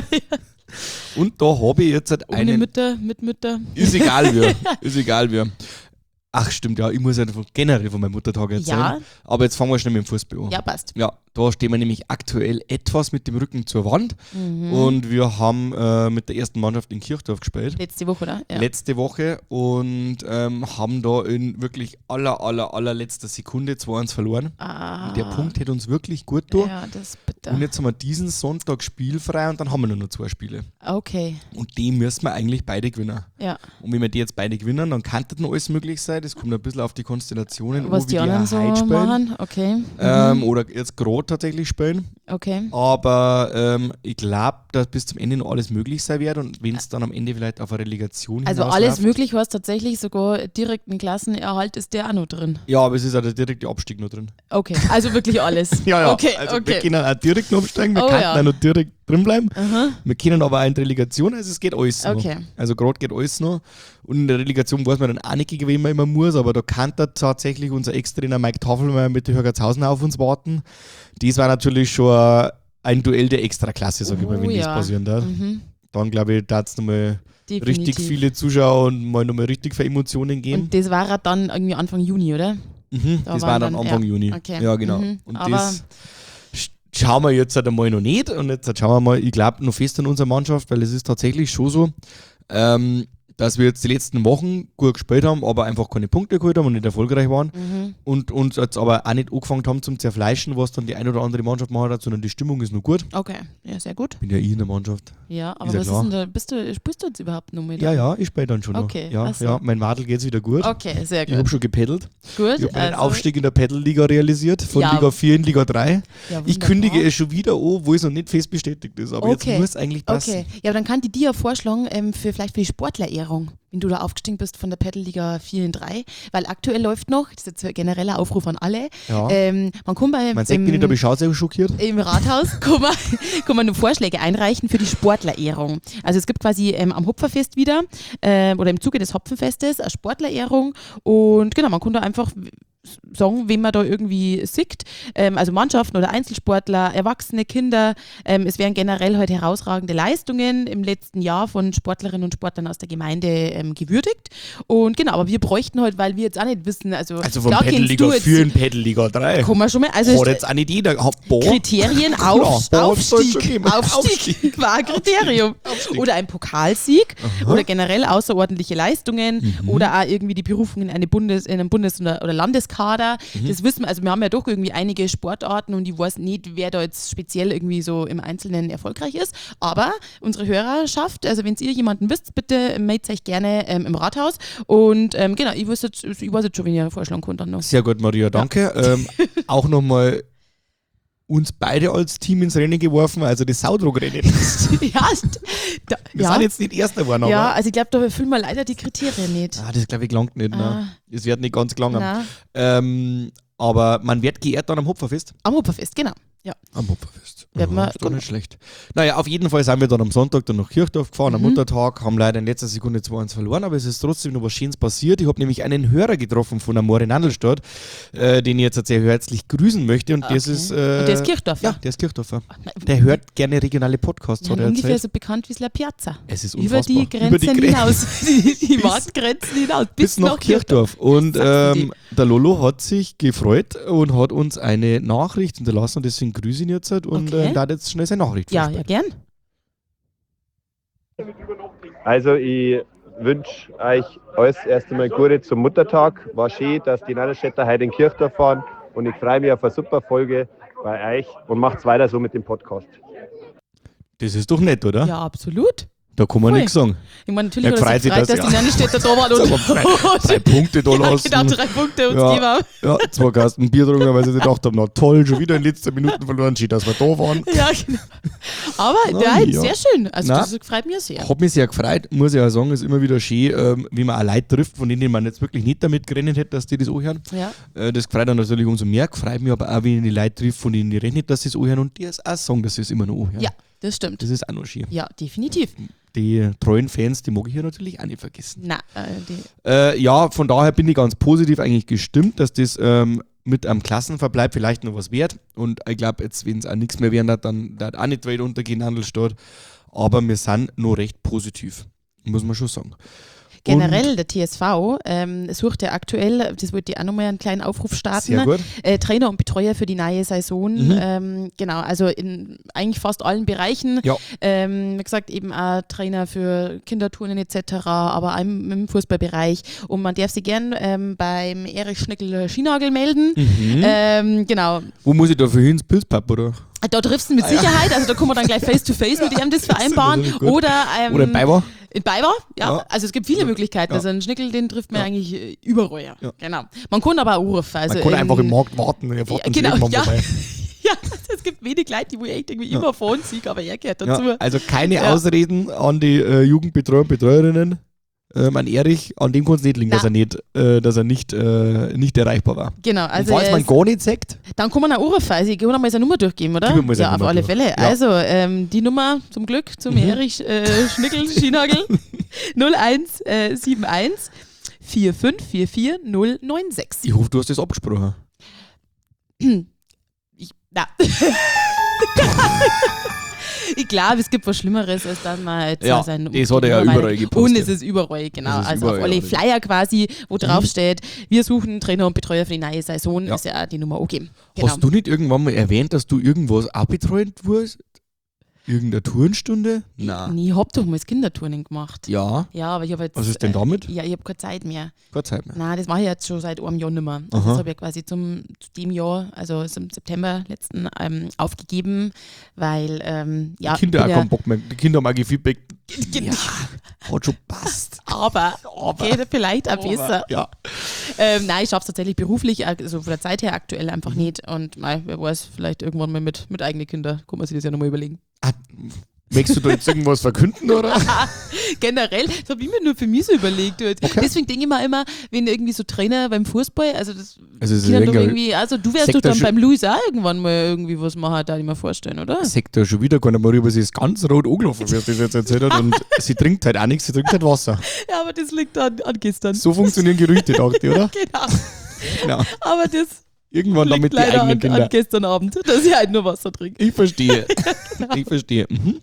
Und da habe ich jetzt halt Ohne einen... Mütter, mit Mütter. Ist egal wie. Ist egal wie. Ach stimmt, ja, ich muss ja von, generell von meinem Muttertag erzählen. Ja. Aber jetzt fangen wir schnell mit dem Fußball an. Ja, passt. Ja, da stehen wir nämlich aktuell etwas mit dem Rücken zur Wand. Mhm. Und wir haben äh, mit der ersten Mannschaft in Kirchdorf gespielt. Letzte Woche, oder? Ja. Letzte Woche. Und ähm, haben da in wirklich aller, aller, allerletzter Sekunde zwei eins verloren. Ah. Der Punkt hätte uns wirklich gut getan. Ja, das ist bitter. Und jetzt haben wir diesen Sonntag spielfrei und dann haben wir nur noch zwei Spiele. Okay, Und die müssen wir eigentlich beide gewinnen. ja. Und wenn wir die jetzt beide gewinnen, dann kann das noch alles möglich sein. Das kommt ein bisschen auf die Konstellationen Was an, die anderen so heute spielen. machen, okay. Mhm. Ähm, oder jetzt gerade tatsächlich spielen. Okay. Aber ähm, ich glaube, dass bis zum Ende noch alles möglich sein wird und wenn es dann am Ende vielleicht auf eine Relegation Also hinausläuft. alles möglich, was tatsächlich sogar direkten Klassenerhalt ist der auch noch drin. Ja, aber es ist auch der direkte Abstieg noch drin. Okay, also wirklich alles. Ja, ja. Okay, also wir okay. können auch direkt noch absteigen, wir Oh, könnten ja. auch noch direkt drin bleiben. Aha. Wir können aber auch in die Relegation, also es geht alles Okay. noch. Also gerade geht alles noch. Und in der Relegation weiß man dann auch nicht, gegen wen man immer muss, aber da kann da tatsächlich unser Ex-Trainer Mike Tafelmeier mit den Högertshausen auf uns warten. Das war natürlich schon ein Duell der Extraklasse, sag ich mal, Oh, wenn ja. das passieren darf. Mhm. Dann glaube ich, da es nochmal Definitiv. richtig viele Zuschauer und mal nochmal richtig viele Emotionen geben. Und das war ja dann irgendwie Anfang Juni, oder? Mhm, da das waren war dann dann- Anfang ja, Juni. okay. Ja, genau. Mhm, Und aber- das sch- schauen wir jetzt halt einmal noch nicht. Und jetzt schauen wir mal, ich glaube noch fest an unserer Mannschaft, weil es ist tatsächlich schon so, ähm, dass wir jetzt die letzten Wochen gut gespielt haben, aber einfach keine Punkte geholt haben und nicht erfolgreich waren. Mhm. Und uns jetzt aber auch nicht angefangen haben zum Zerfleischen, was dann die eine oder andere Mannschaft machen hat, sondern die Stimmung ist noch gut. Okay, ja, sehr gut. Ich bin ja ich in der Mannschaft. Ja, aber Ist ja was klar. ist denn da? Bist du, spielst du jetzt überhaupt noch mit? Ja, ja, ich spiele dann schon noch. Okay, Ja, ach so. ja, mein Madel geht es wieder gut. Okay, sehr Ich habe gut. schon gepeddelt. Gut. Ich habe meinen also- Aufstieg in der Pedal-Liga realisiert, von Ja. Liga vier in Liga drei. Ja, Ich wunderbar. kündige es schon wieder an, wo es noch nicht fest bestätigt ist. Aber Okay. jetzt muss es eigentlich passen. Okay, ja, aber dann kann ich dir ja vorschlagen, ähm, für vielleicht für die Sportlerehrung, wenn du da aufgestiegen bist von der Pedal-Liga vier in drei, weil aktuell läuft noch, das ist jetzt ein genereller Aufruf an alle, Ja. ähm, man kann bei Man sagt mir nicht, aber ich schaue sehr schockiert. im Rathaus kann man, kann man nur Vorschläge einreichen für die Sportlerehrung. Also es gibt quasi ähm, am Hopferfest wieder ähm, oder im Zuge des Hopfenfestes eine Sportlerehrung und genau, man kann da einfach sagen, wen man da irgendwie sieht. Ähm, also Mannschaften oder Einzelsportler, Erwachsene, Kinder. Ähm, es werden generell heute herausragende Leistungen im letzten Jahr von Sportlerinnen und Sportlern aus der Gemeinde ähm, gewürdigt. Und genau, aber wir bräuchten heute, weil wir jetzt auch nicht wissen, also, Also von klar kennst Pedal-Liga du jetzt- vier in Pedal-Liga drei. kann man schon mal, also Hat jetzt auch nicht jeder. Ha, boah. Kriterien, Klar, auf, boah, das soll's schon Aufstieg, geben. Aufstieg war ein Kriterium. Oder ein Pokalsieg oder generell außerordentliche Leistungen Mhm. oder auch irgendwie die Berufung in, eine Bundes-, in einen Bundes- oder oder Landeskader. Mhm. Das wissen wir, also wir haben ja doch irgendwie einige Sportarten und ich weiß nicht, wer da jetzt speziell irgendwie so im Einzelnen erfolgreich ist. Aber unsere Hörerschaft, also wenn ihr jemanden wisst, bitte meldet euch gerne ähm, im Rathaus. Und ähm, genau, ich weiß, jetzt, ich weiß jetzt schon, wenn ihr vorschlagen könnt dann noch. Sehr gut, Maria, danke. Ähm, auch nochmal uns beide als Team ins Rennen geworfen, also das Saudruckrennen. ja, st- da, Wir ja. sind jetzt nicht Erster geworden, aber Ja, also ich glaube, da erfüllen wir leider die Kriterien nicht. ah, das glaube ich gelangt nicht. Ah. Ne? Das wird nicht ganz gelangen. Na, Ähm, aber man wird geehrt dann am Hopferfest. am Hopferfest, genau. Ja. Am Hopferfest. Werden wir- ist doch nicht schlecht. Naja, auf jeden Fall sind wir dann am Sonntag dann nach Kirchdorf gefahren, am Mhm. Muttertag, haben leider in letzter Sekunde zwei eins verloren, aber es ist trotzdem noch was Schönes passiert. Ich habe nämlich einen Hörer getroffen von der More Nandlstadt, äh, den ich jetzt sehr herzlich grüßen möchte. Und das Okay. ist. Äh, Und der ist Kirchdorfer. Ja, der ist Kirchdorfer. Der hört gerne regionale Podcasts, hat Ja, er ungefähr erzählt. so bekannt wie La Piazza. Es ist Über unfassbar. die Grenzen Gre- hinaus. die die Bis- Marktgrenzen hinaus. bis nach Kirchdorf. Und Sagst du ähm, der Lolo hat sich gefreut und hat uns eine Nachricht hinterlassen und deswegen grüße ich ihn jetzt und Okay. äh, da hat jetzt schnell seine Nachricht Ja, vorspielen. ja, gern. Also ich wünsche euch alles erst einmal Gute zum Muttertag. War schön, dass die Nannelstädter heute in Kirchdorf fahren und ich freue mich auf eine super Folge bei euch und macht's weiter so mit dem Podcast. Das ist doch nett, oder? Ja, absolut. Da kann man Voll. nichts sagen. Ich meine, natürlich Er hat er freut sich sich, gefreut, dass- dass die Nannenstädter da waren Sag und, mal, drei, drei Punkte da ja, lassen. genau, drei Punkte uns Ja. gegeben. Ja, zwei Kasten Bier getrunken, weil sie gedacht haben, na toll, schon wieder in den letzten Minuten verloren, schön, dass wir da waren. Ja, genau. Aber Na, nein, ja. sehr schön. Also Na, das freut mich sehr. Hat mich sehr gefreut, muss ich auch sagen, ist immer wieder schön, ähm, wie man auch Leute trifft, von denen man jetzt wirklich nicht damit gerechnet hätte, dass die das anhören. Ja. Äh, das freut dann natürlich umso mehr, freut mich aber auch, wenn ich die Leute trifft, von denen ich rechne, dass sie es anhören und die es auch sagen, dass sie es immer noch anhören. Ja, das stimmt. Das ist auch noch schön. Ja, definitiv. Die treuen Fans, die mag ich hier natürlich auch nicht vergessen. Na, äh, die, Äh, ja, von daher bin ich ganz positiv eigentlich gestimmt, dass das ähm, mit einem Klassenverbleib vielleicht noch was wert. Und ich glaube, jetzt, wenn es auch nichts mehr werden, dann wird auch nicht weit untergehen, Handelstadt. Aber wir sind noch recht positiv, muss man schon sagen. generell der T S V ähm, sucht ja aktuell, das wollte ich auch nochmal einen kleinen Aufruf starten, Sehr gut. äh, Trainer und Betreuer für die neue Saison. Mhm. Ähm, genau, also in eigentlich fast allen Bereichen. Ja. Ähm, wie gesagt, eben auch Trainer für Kinderturnen et cetera, aber auch im, im Fußballbereich. Und man darf sich gern ähm, beim Erich Schnickel Schienagel melden. Mhm. Ähm, genau. Wo muss ich dafür hin? Ins Pilzpap, oder? Da triffst du mit Sicherheit, also da kann man dann gleich face to face mit ihm das vereinbaren. natürlich gut. Oder, ähm, Oder in Baywa? in Baywa, ja. Ja. Also es gibt viele Möglichkeiten. Ja. Also einen Schnickel, den trifft man Ja. eigentlich äh, überall. Ja. Ja. Genau. Man kann aber auch rufen. Also Man kann in- einfach im Markt warten, er fährt Ja, uns genau, irgendwann ja. vorbei. Ja, es gibt wenig Leute, die wo ich echt irgendwie Ja. immer fahren sehe, aber er gehört dazu. Ja, also keine Ja. Ausreden an die äh, Jugendbetreuer und Betreuerinnen. Ähm, an Erich, an dem kann es nicht liegen, Na. dass er nicht, äh, dass er nicht, äh, nicht erreichbar war. Genau, also und falls er man ist- gar nicht sagt, dann kann man auch rufen. Also ich kann einmal seine Nummer durchgeben, oder? Gib mir mal seine ja, auf Nummer alle durch. Fälle. Ja. Also ähm, die Nummer zum Glück zum Mhm. Erich äh, Schnickel Schienagel null eins sieben eins vier fünf vier vier null neun sechs. ich hoffe, du hast das abgesprochen. Ich, na. Ich glaube, es gibt was Schlimmeres, als dass man jetzt Ja, sein das hat er ja Nummer überall rein- gepostet. Und es ist überall, genau. Das ist also überall, auf alle ja. Flyer quasi, wo drauf steht, wir suchen Trainer und Betreuer für die neue Saison, Ja. ist ja auch die Nummer angegeben. Genau. Hast du nicht irgendwann mal erwähnt, dass du irgendwas auch betreut wurdest? Irgendeine Turnstunde? Nein. Ich hab doch mal das Kinderturnen gemacht. Ja, Ja, aber ich habe jetzt. was ist denn damit? Ja, ich habe keine Zeit mehr. Gott sei Dank. Nein, das mache ich jetzt schon seit einem Jahr nicht mehr. Also Aha. das habe ich quasi zum, zu dem Jahr, also im September letzten, ähm, aufgegeben, weil, ähm, ja. Die Kinder bin auch keinen Bock mehr. Die Kinder haben auch gefeedback. ja, Ja, hat schon passt. aber, geht vielleicht auch besser. Ja. Ähm, nein, ich schaffe es tatsächlich beruflich, also von der Zeit her aktuell Mhm. einfach nicht. Und mei, wer weiß, vielleicht irgendwann mal mit, mit eigenen Kindern, kann man sich das ja nochmal überlegen. Ah, möchtest du da jetzt irgendwas verkünden, oder? Generell, das habe ich mir nur für mich so überlegt. Jetzt. Okay. Deswegen denke ich mir immer, wenn irgendwie so Trainer beim Fußball, also das Also es ist Kinder doch irgendwie- irgendwie, also du wirst doch Sektor dann schon- beim Luis auch irgendwann mal irgendwie was machen, da ich mir vorstellen, oder? Sagt ja schon wieder keiner mehr rüber, sie ist ganz rot angelaufen, wie sie das jetzt erzählt hat. Und sie trinkt halt auch nichts, sie trinkt halt Wasser. Ja, aber das liegt an, an gestern. So funktionieren Gerüchte, dachte ich, oder? Genau. Genau. Aber das Irgendwann liegt damit die leider eigenen an, Kinder. an gestern Abend, dass ich halt nur Wasser trinke. Ich verstehe. Ich verstehe. Mhm.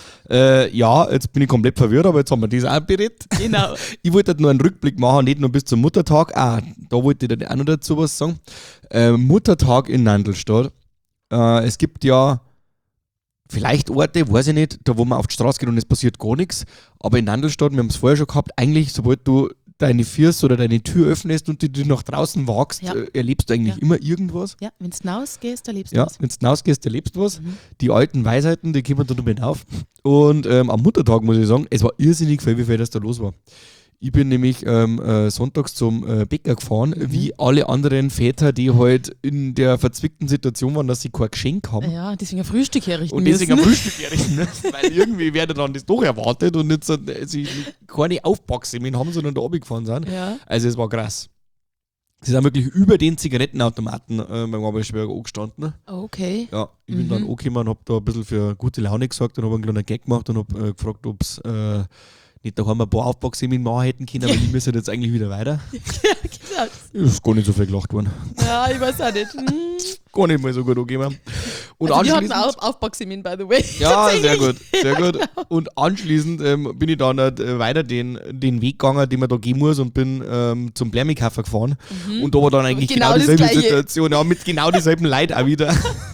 Äh, ja, jetzt bin ich komplett verwirrt, aber jetzt haben wir das auch berät. Genau. Ich wollte halt nur einen Rückblick machen, nicht nur bis zum Muttertag. Ah, da wollte ich dann auch noch dazu was sagen. Äh, Muttertag in Nandelstadt. Äh, es gibt ja vielleicht Orte, weiß ich nicht, da wo man auf die Straße geht und es passiert gar nichts. Aber in Nandelstadt, wir haben es vorher schon gehabt, eigentlich, sobald du deine Füße oder deine Tür öffnest und du die nach draußen wagst, Ja. äh, erlebst du eigentlich Ja. immer irgendwas. Ja, wenn du hinausgehst, erlebst du Ja, was. wenn du hinausgehst, erlebst du was. Mhm. Die alten Weisheiten, die kommen da noch mit auf. Und ähm, am Muttertag muss ich sagen, es war irrsinnig viel, wie viel das da los war. Ich bin nämlich ähm, äh, sonntags zum äh, Bäcker gefahren, Mhm. wie alle anderen Väter, die halt in der verzwickten Situation waren, dass sie kein Geschenk haben. Ja, deswegen ein Frühstück herrichten Und deswegen ein müssen. Frühstück herrichten müssen, weil irgendwie werde dann das doch erwartet und nicht so, äh, sie keine Aufpacksemin haben, sondern da runtergefahren sind. Ja. Also es war krass. Sie sind wirklich über den Zigarettenautomaten äh, beim Arbeitsberger angestanden. Okay. Ja, ich bin Mhm. dann angekommen und hab da ein bisschen für gute Laune gesagt und hab einen kleinen Gag gemacht und hab äh, gefragt, ob es äh, nicht daheim ein paar Aufpacksemin machen hätten können, aber die müssen jetzt eigentlich wieder weiter. Ja, genau. Ist gar nicht so viel gelacht worden. Ja, ich weiß auch nicht. Hm. Gar nicht mal so gut angegeben. Und Also wir hatten anschließend. auch Aufpacksemin, by the way. Ja, sehr Tatsächlich. gut, sehr gut. Und anschließend ähm, bin ich dann halt, äh, weiter den, den Weg gegangen, den man da gehen muss und bin ähm, zum Blärmikaffer gefahren. Und da war dann eigentlich Genau genau, das dieselbe Gleiche. Situation, ja, mit genau dieselben Leuten auch wieder.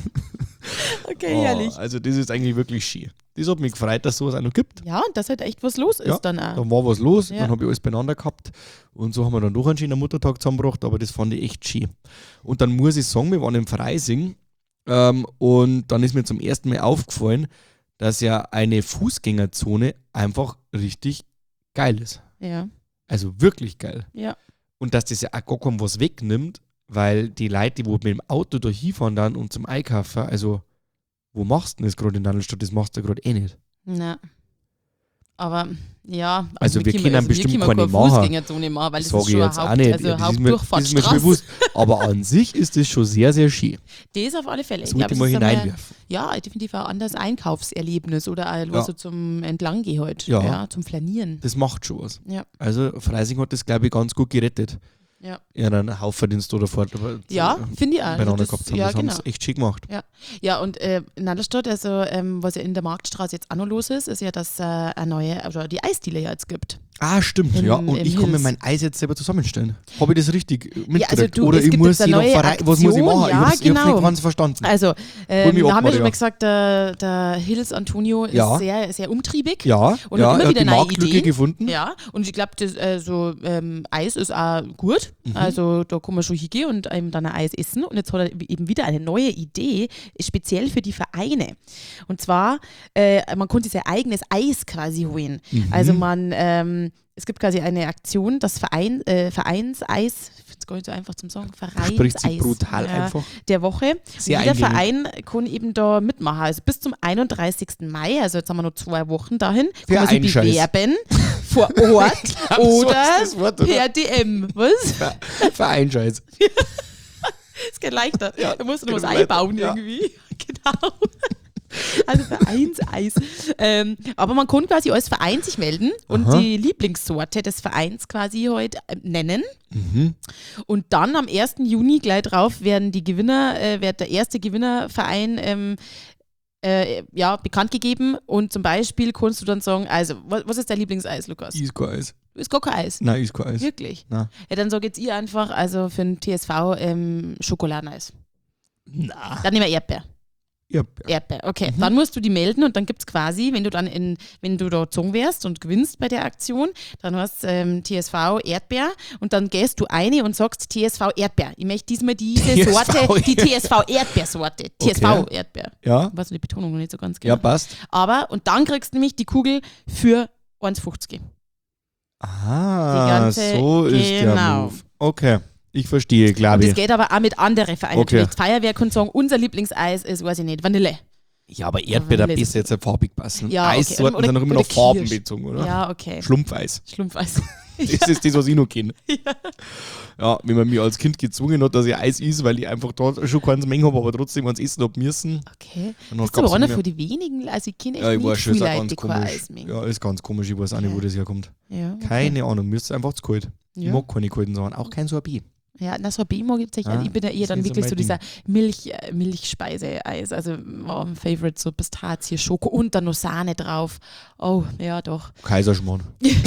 Okay, Oh, herrlich. also das ist eigentlich wirklich schön. Das hat mich gefreut, dass es sowas auch noch gibt. Ja, und dass halt echt was los ist Ja, dann auch. Dann war was los, Ja. dann habe ich alles beieinander gehabt und so haben wir dann doch einen schönen Muttertag zusammengebracht, aber das fand ich echt schön. Und dann muss ich sagen, wir waren im Freising ähm, und dann ist mir zum ersten Mal aufgefallen, dass ja eine Fußgängerzone einfach richtig geil ist. Ja, Also wirklich geil. ja. Und dass das ja auch gar keinem was wegnimmt, weil die Leute, die wo mit dem Auto da hinfahren dann und zum Einkaufen, also Wo machst du denn das gerade in Nadelstadt? Das machst du gerade eh nicht. Na. Aber ja, Also wir können- können also bestimmt können keine keine machen. Fußgängerzone machen, weil das Sag ist ich schon jetzt eine auch Haupt, nicht. also Ja, das, ist mir, das ist mir schon Hauptdurchfahrtsstraße. bewusst. Aber an sich ist das schon sehr, sehr schön. Das auf alle Fälle. Das Ich wollte glaub, ich mal es ist einmal- hineinwerfen. Ja, definitiv ein anderes Einkaufserlebnis oder auch Ja. so zum Entlanggehen halt. Ja. Ja, zum Flanieren. Das macht schon was. Ja. Also Freising hat das, glaube ich, ganz gut gerettet. Ja. Ja, einen Haufverdienst oder fort. Ja, finde ich auch. Beieinander Also das- gehabt haben. ja, das haben genau. sie echt schön gemacht. Ja, und äh, in Nadelstadt, also ähm, was ja in der Marktstraße jetzt auch noch los ist, ist ja, dass äh, eine neue, oder die Eisdiele ja jetzt gibt. Ah, stimmt. Im- ja, und im ich kann mir Hills. mein Eis jetzt selber zusammenstellen. Habe ich das richtig mitgekriegt? also du, oder es ich gibt muss jetzt je eine nach neue Verein, was muss ich Aktion, machen? ja, ich habe es genau. nicht ganz verstanden. Also, Hol ähm, mich ab, da haben wir schon Maria. mal gesagt, der, der Hills Antonio ist Ja. sehr, sehr umtriebig. Ja, Und ja, hat immer er hat wieder die neue Marktlücke Ideen. gefunden. Ja, und ich glaube, das äh, so, ähm, Eis ist auch gut. Mhm. Also da kann man schon hingehen und eben dann ein Eis essen. Und jetzt hat er eben wieder eine neue Idee, speziell für die Vereine. Und zwar, äh, man konnte sein eigenes Eis quasi holen. Mhm. Also man, ähm, es gibt quasi eine Aktion, das Verein, äh, Vereinseis, ich finde es gar nicht so einfach zum sagen, Spricht sich Vereinseis brutal ja, einfach. der Woche. Sehr Jeder eingängig. Verein kann eben da mitmachen. Also bis zum einunddreißigsten Mai, also jetzt haben wir noch zwei Wochen dahin, Für kann man sich einen Scheiß. bewerben vor Ort glaub, so oder ist das Wort, oder? per D M. Was? Vereinscheiß. Das geht leichter. Ja, da musst du noch was geht weiter. einbauen Ja. irgendwie. Genau. Also Vereinseis. ähm, aber man kann quasi als Verein sich melden und Aha. die Lieblingssorte des Vereins quasi heute äh, nennen. Mhm. Und dann am ersten Juni gleich drauf werden die Gewinner, äh, wird der erste Gewinnerverein ähm, äh, ja, bekannt gegeben. Und zum Beispiel kannst du dann sagen, also, was, was ist dein Lieblingseis, Lukas? Ist kein Eis. Ist gar kein Eis. Nein, ist kein Eis. Wirklich? Nein. Ja, dann sag jetzt ihr einfach, also für den T S V ähm, Schokoladeneis. Na. Dann nehmen wir Erdbeer. Ja. Erdbeer, okay. Mhm. Dann musst du die melden und dann gibt es quasi, wenn du dann in, wenn du da gezogen wärst und gewinnst bei der Aktion, dann hast du ähm, T S V Erdbeer und dann gehst du eine und sagst T S V Erdbeer. Ich möchte diesmal diese T S V Sorte, die T S V Erdbeersorte. T S V Okay. Erdbeer. Ja? Ich weiß die Betonung noch nicht so ganz genau. Ja, passt. Aber, und dann kriegst du nämlich die Kugel für eins fünfzig. Ah, Die ganze- so ist der genau. Move. Okay, ich verstehe, Und glaube das ich. geht aber auch mit anderen Vereinen. Okay. Natürlich. Die Feuerwehr kann sagen, unser Lieblingseis ist, weiß ich nicht, Vanille. Ja, aber Erdbeer, da Vanille ist besser jetzt farbig passen. Ja, okay. Eissorten Oder- sind auch immer oder noch Farben Kirsch. bezogen, oder? Ja, okay. Schlumpfeis. Schlumpfeis. Das ist das, was ich noch kenne. Ja. Ja, wenn man mich als Kind gezwungen hat, dass ich Eis is, weil ich einfach da schon keine Menge habe, aber trotzdem eins essen habe müssen. Okay. Dann Das ist gab's aber einer mehr. von den wenigen, also ich kenne echt Ja, ich nicht weiß schon, ist viele auch Leute, ganz die kein komisch. Eis mögen. Ja, ist ganz komisch, ich weiß auch nicht, wo Okay. das herkommt. Ja, okay. Keine Ahnung, mir ist einfach zu kalt. Ich Ja. mag keine kalten Sachen, auch kein Sorbet. Ja, na, Sorbet mag ich tatsächlich. Ah, ich bin ja eher das dann ist so wirklich so mein dieser Milch, äh, Milchspeise-Eis. Also oh, mein Favorite, so Pistazie, Schoko und dann noch Sahne drauf. Oh, ja, doch. Kaiserschmarrn.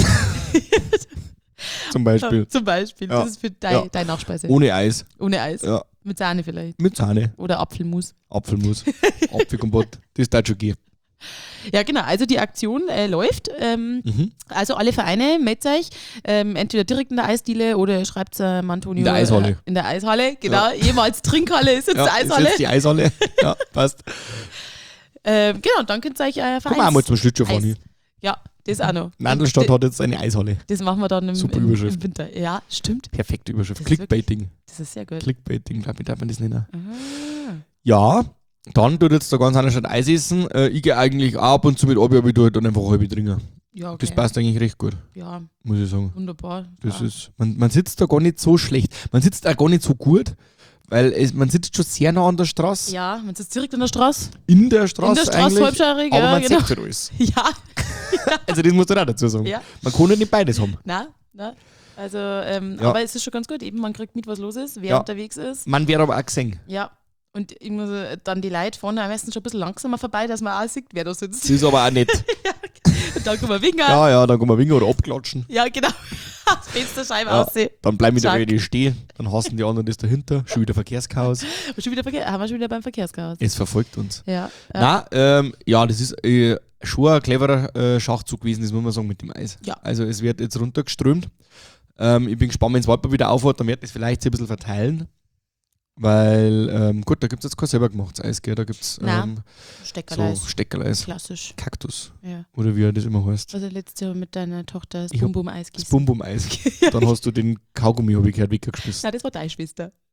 Zum Beispiel. Zum Beispiel. Ja. Das ist für dein, Ja. deine Nachspeise. Ohne Eis. Ohne Eis. Ja. Mit Sahne vielleicht. Mit Sahne. Oder Apfelmus. Apfelmus. Apfelkompott. Das darf schon gehen. Ja, genau. Also die Aktion äh, läuft. Ähm, Mhm. Also alle Vereine, meldet euch, ähm, entweder direkt in der Eisdiele oder schreibt es ähm, Antonio. In der Eishalle. Äh, in der Eishalle, genau. Ehemals Trinkhalle ist jetzt Ja, Eishalle. ist jetzt die Eishalle. Ja, passt. Ähm, genau, dann könnt ihr euch äh, Kommen wir auch mal zum Schlittschuh Eis. fahren. Ja, das auch noch. Nadelstadt das, hat jetzt eine Eishalle. das machen wir dann im, Super im, Überschrift. im Winter. Ja, stimmt. Perfekte Überschrift. Das ist Clickbaiting. Das ist sehr gut. Clickbaiting, glaube ich, darf man das nennen. Aha. Ja, dann tut jetzt der ganz andere Stadt Eis essen. Äh, ich gehe eigentlich auch ab und zu mit Abi, aber ich tue dann einfach halbe trinken. Ja, okay. Das passt eigentlich recht gut, Ja, muss ich sagen. wunderbar. Das ja. ist, man, man sitzt da gar nicht so schlecht. Man sitzt auch gar nicht so gut, weil es, man sitzt schon sehr nah an der Straße. Ja, man sitzt direkt in der Straße. In der Straße In der Straße eigentlich. halbscharig, Aber ja, man genau. sieht halt alles. Ja, Also das musst du auch dazu sagen. ja. Man kann ja nicht beides haben. Na, na. Also, ähm, Ja. aber es ist schon ganz gut. Eben, man kriegt mit, was los ist, wer Ja. unterwegs ist. Man wäre aber auch gesehen. Ja. Und ich muss äh, dann die Leute vorne am besten schon ein bisschen langsamer vorbei, dass man auch sieht, wer da sitzt. Das ist aber auch nett. Und dann kann man winken. Ja, Ja, ja, dann kann man winken oder abklatschen. genau. Das Fensterscheibe Ja. aussehen. Dann bleiben wir da Zack. rede stehen. Dann hassen die anderen das dahinter. Schon wieder Verkehrschaos. Schon wieder Verkehr, haben wir schon wieder beim Verkehrschaos. Es verfolgt uns. Ja. ja. Na, ähm, ja, das ist äh, schon ein cleverer äh, Schachzug gewesen, das muss man sagen, mit dem Eis. Ja. Also es wird jetzt runtergeströmt. Ähm, ich bin gespannt, wenn es Waldbad wieder aufhört, dann wird es vielleicht ein bisschen verteilen. Weil, ähm, gut, da gibt es jetzt kein selber gemachtes Eis, gell? Da gibt es Nein. ähm, Steckerleis. so Steckerleis, Klassisch. Kaktus Ja. oder wie das immer heißt. Also letztes Jahr mit deiner Tochter das Ich hab Bum-Bum-Eis Das gießen. Bum-Bum-Eis. Dann hast du den Kaugummi, habe ich gehört, weggeschmissen. Nein, das war deine Schwester.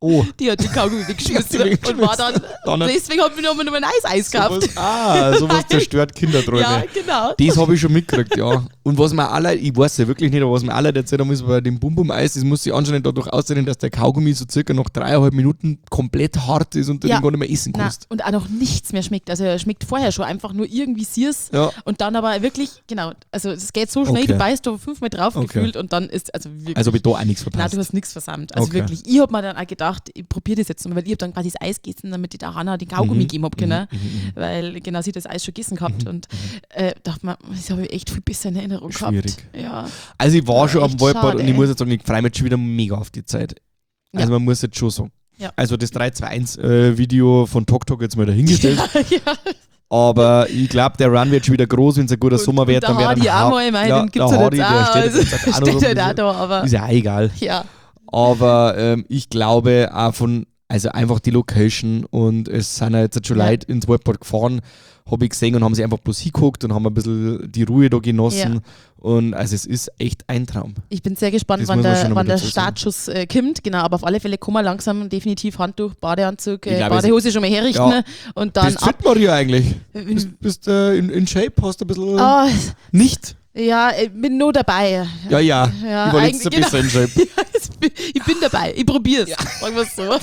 Oh. Die hat die Kaugummi weggeschmissen und war dann, Dann hat- deswegen hat mich nochmal noch ein Eis-Eis gekauft. Sowas, ah, sowas zerstört Kinderträume. Ja, genau. Das habe ich schon mitgekriegt, ja. Und was mir alle, ich weiß ja wirklich nicht, aber was mir alle erzählt haben, ist bei dem Bum-Bum-Eis, das muss sich anscheinend dadurch aussehen, dass der Kaugummi so circa nach dreieinhalb Minuten komplett hart ist und du Ja. den gar nicht mehr essen Nein, kannst. und auch noch nichts mehr schmeckt. Also er schmeckt vorher schon einfach nur irgendwie süß Ja. und dann aber wirklich, genau, also es geht so schnell, Okay. du beißt da fünfmal drauf Okay. gefühlt und dann ist, also wirklich, Also habe ich da auch nichts nein, verpasst. du hast nichts versammelt. Also Okay. wirklich, ich habe mir dann auch gedacht, ich probiere das jetzt mal, weil ich habe dann quasi das Eis gegessen, damit ich der Hanna den Kaugummi Mhm. geben habe können, weil genau sie das Eis schon gegessen gehabt und äh, dachte mir, das habe ich echt viel besser in Erinnerung Schwierig. gehabt. Ja. Also ich war Ja, schon am echt Waldbad schade, und ich ey. muss jetzt sagen, ich freue mich schon wieder mega auf die Zeit. Also Ja. man muss jetzt schon sagen. Ja. Also das drei zwei eins äh, Video von Tok Tok jetzt mal dahingestellt. ja. Aber ich glaube, der Run wird schon wieder groß, wenn es ein guter Sommer wird. Und der Dann Hardy werden auch Ha- mal, mein, ja, den gibt es der ja Hardy, jetzt der auch. steht Also, jetzt auch noch steht rum, halt auch ist da, aber Ist ja auch egal. ja. Aber ähm, ich glaube auch von, also einfach die Location und es sind ja jetzt schon Ja. Leute ins Waldbad gefahren, habe ich gesehen und haben sich einfach bloß hingeguckt und haben ein bisschen die Ruhe da genossen. Ja. Und also es ist echt ein Traum. Ich bin sehr gespannt, Das wann muss man schon der, noch wann mal der dazu sagen. Startschuss äh, kommt. Genau, aber auf alle Fälle kommen wir langsam definitiv Handtuch, Badeanzug, Ich äh, glaub, Badehose schon mal herrichten Ja. und dann Bist ab. fit, Maria, eigentlich? Äh, Bist, bist äh, in, in Shape? Hast du ein bisschen... Ah, Nicht? ja, ich bin nur dabei. Ja, ja. Ja, ich war jetzt ein eigentlich- bisschen in Shape. ich bin- ich bin dabei, ich probiere es. Sagen wir es so.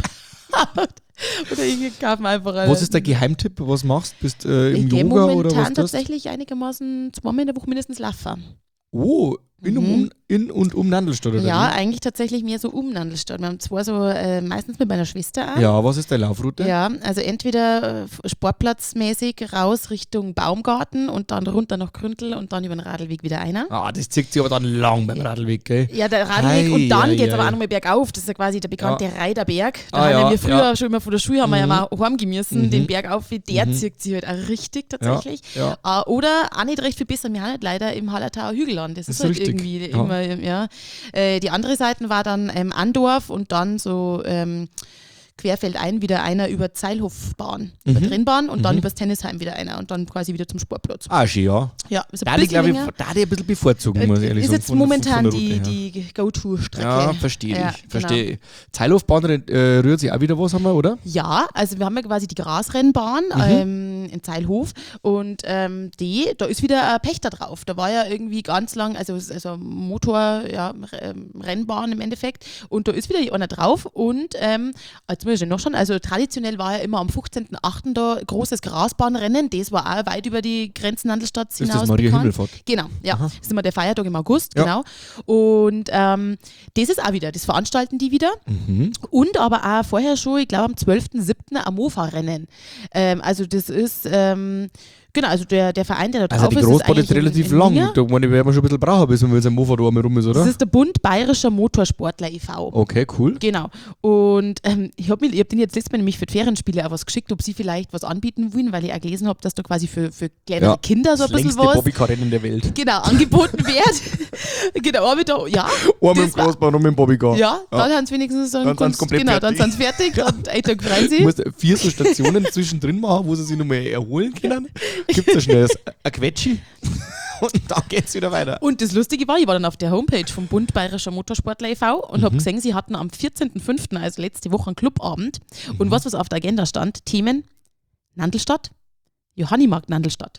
Oder ich kaufe mir einfach einen- Was ist der Geheimtipp? Was machst du? Bist äh, im Ich gehe Yoga oder momentan was tust? tatsächlich einigermaßen zweimal in der Woche mindestens laufen. Oh, in, Mhm. um, in und um Nandelstadt, oder Ja, wie? eigentlich tatsächlich mehr so um Nandelstadt. Wir haben zwar so äh, meistens mit meiner Schwester auch. Ja, was ist deine Laufroute? Ja, also entweder äh, sportplatzmäßig raus Richtung Baumgarten und dann runter nach Gründel und dann über den Radlweg wieder einer. Ah, das zieht sich aber dann lang beim Radlweg, gell? Ja, der Radweg Ei, und dann ei, geht es ei. aber auch nochmal bergauf. Das ist ja quasi der bekannte Reiderberg. Da Ah, haben ja, wir früher ja. schon immer von der Schule haben wir ja mal heimgemessen, Mhm. den Berg auf. Der Mhm. zieht sich halt auch richtig tatsächlich. Ja, Äh, oder auch nicht recht viel besser, wir haben nicht leider im Hallertauer Hügelland. Das, Das ist ist halt richtig, irgendwie ja. immer, ja. Äh, die andere Seite war dann ähm, Andorf und dann so ähm, querfeldein wieder einer über Zeilhofbahn, über Mhm. Trennbahn und dann Mhm. übers Tennisheim wieder einer und dann quasi wieder zum Sportplatz. Ah, schön, ja. Ja, ist ein Da die, bisschen glaube ich, länger. da die ein bisschen bevorzugen, muss ich ehrlich ist sagen. jetzt von der- momentan von der die, Route her. die Go-To-Strecke. Ja, verstehe Ja, ich. Verstehe ich. Zeilhofbahn äh, rührt sich auch wieder was, haben wir, oder? Ja, also wir haben ja quasi die Grasrennbahn Mhm. ähm, in Zeilhof und ähm, die, da ist wieder ein Pächter drauf. Da war ja irgendwie ganz lang, also, also Motor, ja, ähm, Rennbahn im Endeffekt und da ist wieder einer drauf und ähm, jetzt muss ich noch schon, also traditionell war ja immer am fünfzehnten achten da großes Grasbahnrennen, das war auch weit über die Grenzen Nandelstadt Ist hinaus das Maria bekannt. Himmelfahrt? Genau, ja. Aha. Das ist immer der Feiertag im August, Ja. genau. Und ähm, das ist auch wieder, das veranstalten die wieder. Mhm. Und aber auch vorher schon, ich glaube am zwölften siebten am Mofa-Rennen. Ähm, also das ist, ähm, genau, also der, der Verein, der da Also drauf die ist, Großbahn ist ist eigentlich in- relativ in lang. Minga. Da meine, werden wir schon ein bisschen brauchen, bis wenn sein Mofa da einmal rum ist, oder? Das ist der Bund Bayerischer Motorsportler e V. Okay, cool. Genau. Und ähm, ich habe hab denen jetzt letztes Mal nämlich für die Ferienspiele auch was geschickt, ob sie vielleicht was anbieten wollen, weil ich auch gelesen habe, dass da quasi für, für kleinere Ja, Kinder so ein das bisschen längste was Bobbycar-Rennen der Welt. genau, angeboten wird. genau, aber da, ja. Einmal im das war- Großbahn und mit dem Bobbycar. Ja, dann haben sie wenigstens so einen Dann sind's komplett genau, dann fertig. sind sie fertig und einen Tag freuen Du sie. musst vier so Stationen zwischendrin machen, wo sie sich nochmal erholen können. Gibt es ein schnelles ein Quetschi und dann geht es wieder weiter. Und das Lustige war, ich war dann auf der Homepage vom Bund Bayerischer Motorsportler e V und Mhm. habe gesehen, sie hatten am vierzehnten fünften, also letzte Woche, einen Clubabend. Und was, was auf der Agenda stand, Themen Nandelstadt, Johannimarkt Nandelstadt.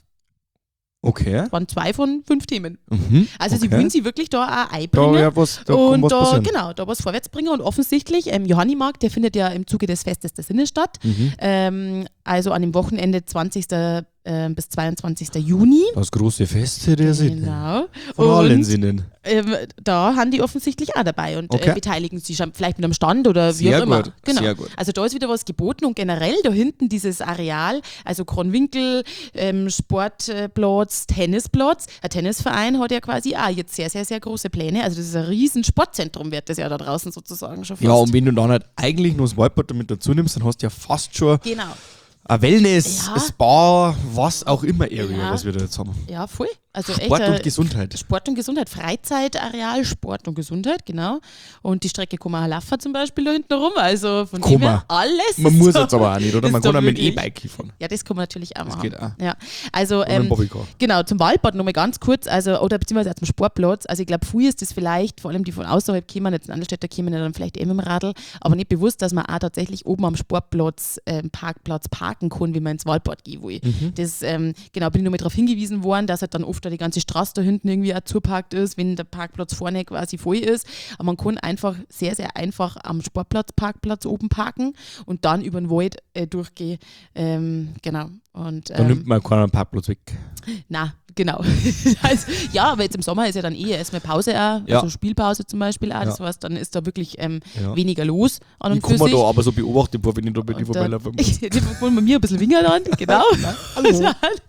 Okay. Das waren zwei von fünf Themen. Mhm. Also sie okay. wollen sie wirklich da auch Da, einbringen. ja, was, da und kann was da, passieren. genau, da was vorwärts bringen. Und offensichtlich, ähm, Johannimarkt, der findet ja im Zuge des Festes der Sinne statt. Mhm. Ähm, also an dem Wochenende zwanzigsten Ähm, bis zweiundzwanzigsten Juni. Das große Fest der Sinne. Genau. Von allen Und Sinnen. ähm, da haben die offensichtlich auch dabei und Okay. äh, beteiligen sich schon vielleicht mit einem Stand oder wie Sehr auch immer. gut, Genau. sehr gut. Also da ist wieder was geboten und generell da hinten dieses Areal, also Kronwinkel, ähm, Sportplatz, Tennisplatz. Ein Tennisverein hat ja quasi auch jetzt sehr, sehr, sehr große Pläne. Also das ist ein riesen Sportzentrum, wird das ja da draußen sozusagen schon fast. Ja, und wenn du dann halt eigentlich nur das Waldbad damit dazu nimmst, dann hast du ja fast schon genau. Ein Wellness, Ja. Spa, was auch immer Area, Ja. was wir da jetzt haben. Ja, voll. Also Sport echt, äh, und Gesundheit. Sport und Gesundheit, Freizeitareal, Sport und Gesundheit, genau. Und die Strecke kann man auch laufen zum Beispiel da hinten rum. Also von Kann dem her man. alles. Man ist muss so- jetzt aber auch nicht, oder? ist Man doch kann auch mit dem wirklich- E-Bike fahren. Ja, das kann man natürlich auch Das machen. geht auch. Ja. Also, Oder mit dem ähm, Bobbycar. genau, zum Waldbad nochmal ganz kurz, also, oder beziehungsweise auch zum Sportplatz. Also ich glaube, früher ist das vielleicht, vor allem die von außerhalb kommen, jetzt in andere Städte kommen ja dann vielleicht eh mit dem Radl, aber nicht bewusst, dass man auch tatsächlich oben am Sportplatz, ähm, Parkplatz parken kann, wie man ins Waldbad gehen will. Mhm. Das, ähm, genau, bin ich nochmal darauf hingewiesen worden, dass halt dann oft da die ganze Straße da hinten irgendwie auch zuparkt ist, wenn der Parkplatz vorne quasi voll ist. Aber man kann einfach sehr, sehr einfach am Sportplatz, Parkplatz oben parken und dann über den Wald äh, durchgehen. Ähm, genau. Und, Da ähm, nimmt man keinen Parkplatz weg. na, genau. also, ja, aber jetzt im Sommer ist ja dann eh erstmal Pause auch, Ja. also Spielpause zum Beispiel auch. Das Ja. heißt, dann ist da wirklich ähm, Ja. weniger los an und Ich für kann mir sich. da aber so beobachten, wenn ich da bei dir Und da- vorbeilaufen muss. Die wollen bei mir ein bisschen Winger dann, genau. Hallo.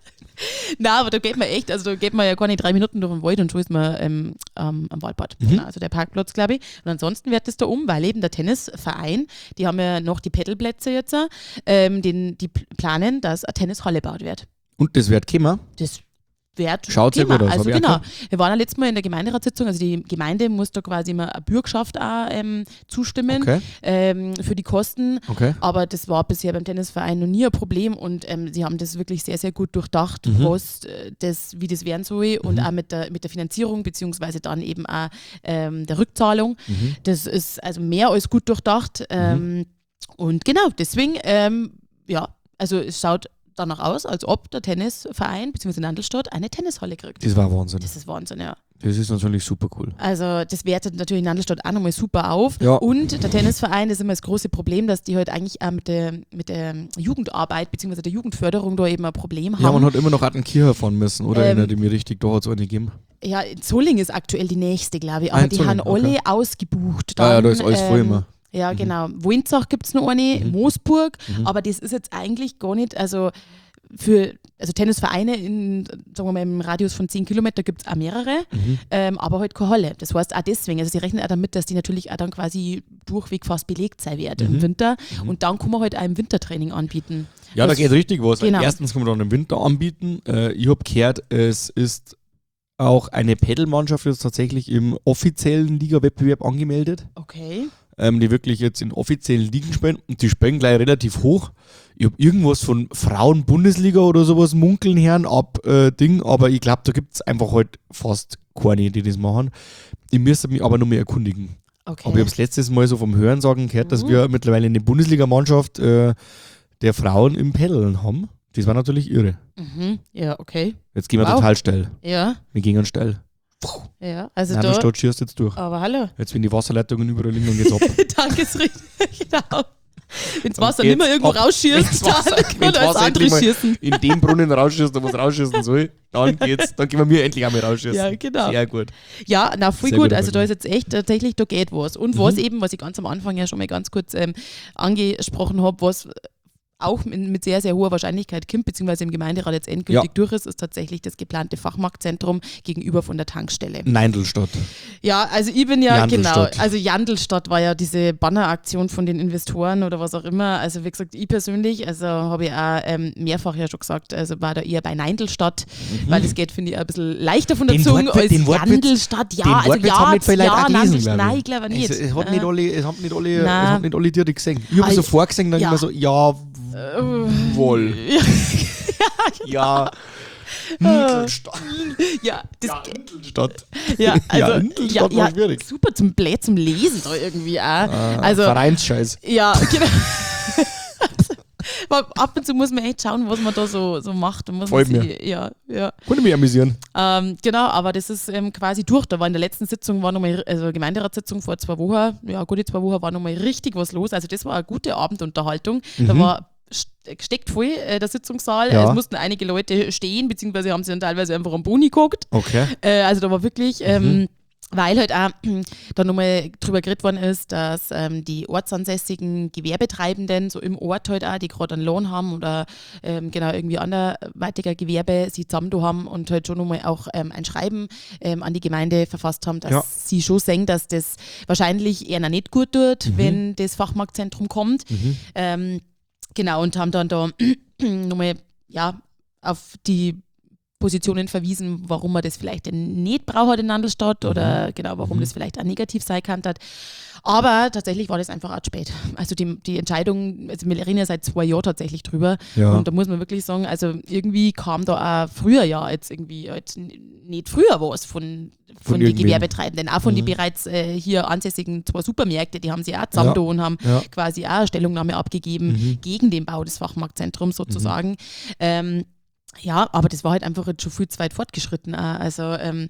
Na, aber da geht man echt, also da geht man ja gar nicht drei Minuten durch den Wald und schon ist man ähm, ähm, am Waldbad. Mhm. Genau, also der Parkplatz, glaube ich. Und ansonsten wird es da um, weil eben der Tennisverein, die haben ja noch die Pedalplätze jetzt, ähm, den, die pl- planen, dass eine Tennishalle gebaut wird. Und das wird kommen. Das wird Schaut sehr Thema. gut aus, Also hab ich auch genau. gehört. Wir waren ja letztes Mal in der Gemeinderatssitzung, also die Gemeinde muss da quasi immer eine Bürgschaft auch ähm, zustimmen Okay, ähm, für die Kosten. okay. Aber das war bisher beim Tennisverein noch nie ein Problem und ähm, sie haben das wirklich sehr, sehr gut durchdacht, Mhm. was äh, das, wie das werden soll und Mhm. auch mit der, mit der Finanzierung beziehungsweise dann eben auch ähm, der Rückzahlung. Mhm. Das ist also mehr als gut durchdacht. Ähm, und genau, deswegen, ähm, ja, also es schaut danach aus, als ob der Tennisverein bzw. Nandelstadt eine Tennishalle kriegt. Das war Wahnsinn. Das ist Wahnsinn, ja. Das ist natürlich super cool. Also das wertet natürlich Nandelstadt auch nochmal super auf. Ja. Und der Tennisverein, das ist immer das große Problem, dass die halt eigentlich auch mit der, mit der Jugendarbeit bzw. der Jugendförderung da eben ein Problem Ja, man haben. hat immer noch Attenkirchen fahren müssen, oder? Ähm, Erinnert ihr mich richtig, da hat es eine gegeben. Ja, in Zolling ist aktuell die nächste, glaube ich. Ah, Aber in die Zolling, haben alle okay. ausgebucht. Ah ja, Dann, da ist alles voll ähm, immer. Ja, Mhm. genau. Woinzach gibt es noch eine, Mhm. Moosburg, Mhm. aber das ist jetzt eigentlich gar nicht, also für also Tennisvereine in, sagen wir mal, im Radius von zehn Kilometer gibt es auch mehrere, Mhm. ähm, aber halt keine Halle. Das heißt auch deswegen, also sie rechnen auch damit, dass die natürlich auch dann quasi durchweg fast belegt sein werden Mhm. im Winter Mhm. und dann kann man halt auch im Wintertraining anbieten. Ja, da Was- geht richtig was. Genau. Erstens kann man dann im Winter anbieten. Äh, ich habe gehört, es ist auch eine Pedalmannschaft jetzt tatsächlich im offiziellen Liga-Wettbewerb angemeldet, Okay. ähm, die wirklich jetzt in offiziellen Ligen spielen und die spielen gleich relativ hoch. Ich habe irgendwas von Frauen-Bundesliga oder sowas munkeln hören ab äh, Ding, aber ich glaube, da gibt es einfach halt fast keine, die das machen. Ich müsste mich aber noch mehr erkundigen. Okay. Aber ich habe es letztes Mal so vom Hörensagen gehört, dass Mhm. wir mittlerweile eine Bundesligamannschaft äh, der Frauen im Paddeln haben. Das war natürlich irre. Mhm. Ja, okay. Jetzt gehen wir Wow. total steil. Ja, Wir gehen steil. ja. Also Nein, die da. Stadt schießt jetzt durch. Aber hallo. Jetzt, wenn die Wasserleitungen überall liegen, dann geht's ab. Danke, ist richtig. Genau. Wenn das Dann Wasser nicht mehr geht's irgendwo ab. rausschießt, Wenn's Wasser- dann kann wenn's alles Wasser andere endlich mal- schießen. In dem Brunnen rausschießt, wo es rausschießen soll, dann geht's. Dann können wir endlich einmal rausschießen. Ja, genau. Sehr gut. Ja, na, voll Sehr gut. guter Also da ist Vergleich. jetzt echt tatsächlich, da geht was. Und Mhm. was eben, was ich ganz am Anfang ja schon mal ganz kurz ähm, angesprochen habe, was auch mit, mit sehr, sehr hoher Wahrscheinlichkeit kommt, beziehungsweise im Gemeinderat jetzt endgültig Ja. durch ist, ist tatsächlich das geplante Fachmarktzentrum gegenüber von der Tankstelle. Neindelstadt. Ja, also ich bin ja, genau, Jandelstadt. also Jandelstadt war ja diese Banneraktion von den Investoren oder was auch immer. Also wie gesagt, ich persönlich, also habe ich auch ähm, mehrfach ja schon gesagt, also war da eher bei Neindelstadt, weil das geht, finde ich, ein bisschen leichter von der Den Zunge Wortwitz- als den Wortwitz- Jandelstadt. Ja, den also Wortwitz ja, haben nicht viele Leute ja, auch gelesen, Nandelstadt, glaube ich. nein, ich glaube nicht. Es, es, hat Äh, nicht alle, es haben nicht alle, es Nein. haben nicht alle direkt gesehen. Ich habe Ah, so ich- vorgesehen, dann ja. immer so, ja, äh, wohl. Ja, Ja. Neindelstadt. ja, das Ja, Neindelstadt. ja, also, Ja, ja, Neindelstadt ja, war schwierig. super zum Blät, zum Lesen da irgendwie auch. Ah, Also, Vereinsscheiß. ja, genau. Aber ab und zu muss man echt schauen, was man da so, so macht. Da muss man Voll sich, ja, ja. Konnte mich amüsieren. Ähm, genau, aber das ist ähm, quasi durch. Da war in der letzten Sitzung, war nochmal, also Gemeinderatssitzung vor zwei Wochen, ja, gute zwei Wochen war nochmal richtig was los. Also das war eine gute Abendunterhaltung. Da Mhm. war st- gesteckt voll äh, der Sitzungssaal. Ja. Es mussten einige Leute stehen, beziehungsweise haben sie dann teilweise einfach am Boni geguckt. Okay. Äh, also da war wirklich, Mhm. ähm, weil halt auch da nochmal drüber geredet worden ist, dass ähm, die ortsansässigen Gewerbetreibenden so im Ort halt auch, die gerade einen Lohn haben oder ähm, genau irgendwie anderweitiger Gewerbe, sie zusammen da haben und halt schon nochmal auch ähm, ein Schreiben ähm, an die Gemeinde verfasst haben, dass Ja. sie schon sehen, dass das wahrscheinlich eher noch nicht gut tut, Mhm. wenn das Fachmarktzentrum kommt. Mhm. Ähm, Genau, und haben dann da nochmal ja, auf die Positionen verwiesen, warum man das vielleicht nicht braucht hat in Nandelstadt mhm. oder genau, warum mhm. das vielleicht auch negativ sein kann. Aber tatsächlich war das einfach auch zu spät. Also die, die Entscheidung, also wir reden ja seit zwei Jahren tatsächlich drüber ja. und da muss man wirklich sagen, also irgendwie kam da auch früher ja jetzt irgendwie jetzt nicht früher was von, von, von den Gewerbetreibenden, auch von mhm. den bereits äh, hier ansässigen zwei Supermärkte, die haben sich auch zusammen ja. und haben ja. quasi auch eine Stellungnahme abgegeben mhm. gegen den Bau des Fachmarktzentrums sozusagen. Mhm. Ähm, Ja, aber das war halt einfach jetzt schon viel zu weit fortgeschritten. Auch. Also, ähm,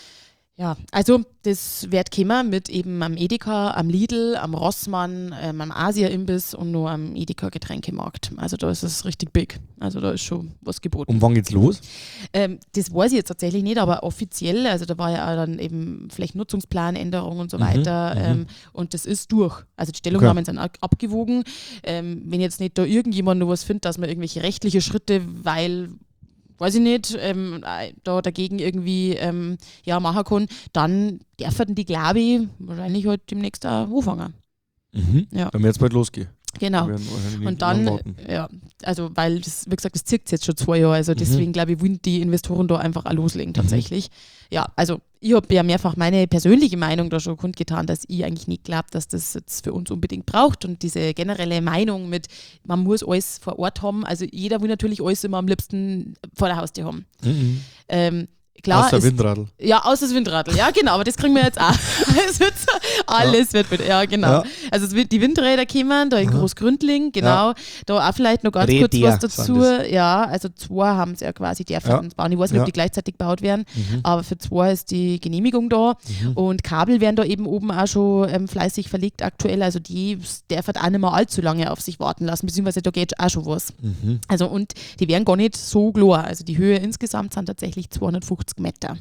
ja, also das wird kommen mit eben am Edeka, am Lidl, am Rossmann, ähm, am Asia-Imbiss und nur am Edeka-Getränkemarkt. Also da ist es richtig big. Also da ist schon was geboten. Und wann geht's los? Ähm, das weiß ich jetzt tatsächlich nicht, aber offiziell, also da war ja auch dann eben Flächennutzungsplanänderung und so mhm, weiter ähm, und das ist durch. Also die Stellungnahmen okay. sind ab- abgewogen. Ähm, wenn jetzt nicht da irgendjemand noch was findet, dass man irgendwelche rechtliche Schritte, weil weiß ich nicht, ähm, da dagegen irgendwie ähm, ja, machen kann, dann dürfen die, glaube ich, wahrscheinlich halt demnächst auch anfangen. Mhm. Ja. Dann wird es bald losgehen. Genau. Und dann, ja, also weil das, wie gesagt, das zirkt jetzt schon zwei Jahre, also deswegen mhm. glaube ich, wollen die Investoren da einfach auch loslegen tatsächlich. Mhm. Ja, also ich habe ja mehrfach meine persönliche Meinung da schon kundgetan, dass ich eigentlich nicht glaube, dass das jetzt für uns unbedingt braucht und diese generelle Meinung mit, man muss alles vor Ort haben, also jeder will natürlich alles immer am liebsten vor der Haustür haben. Mhm. Ähm, Klar, außer ist, Windradl. Ja, außer das Windradl. Ja, genau, aber das kriegen wir jetzt auch. Es wird so, alles ja. wird mit, ja, genau. Ja. Also es wird die Windräder kommen, da in Aha. Großgründling, genau. Ja. Da auch vielleicht noch ganz Räder kurz was dazu. Ja, also zwei haben sie ja quasi dürfen ja. bauen. Ich weiß nicht, ja. ob die gleichzeitig gebaut werden, mhm. aber für zwei ist die Genehmigung da. Mhm. Und Kabel werden da eben oben auch schon ähm, fleißig verlegt aktuell. Also die dürfen auch nicht mehr allzu lange auf sich warten lassen, beziehungsweise da geht auch schon was. Mhm. Also und die werden gar nicht so klar. Also die Höhe insgesamt sind tatsächlich zweihundertfünfzig Meter.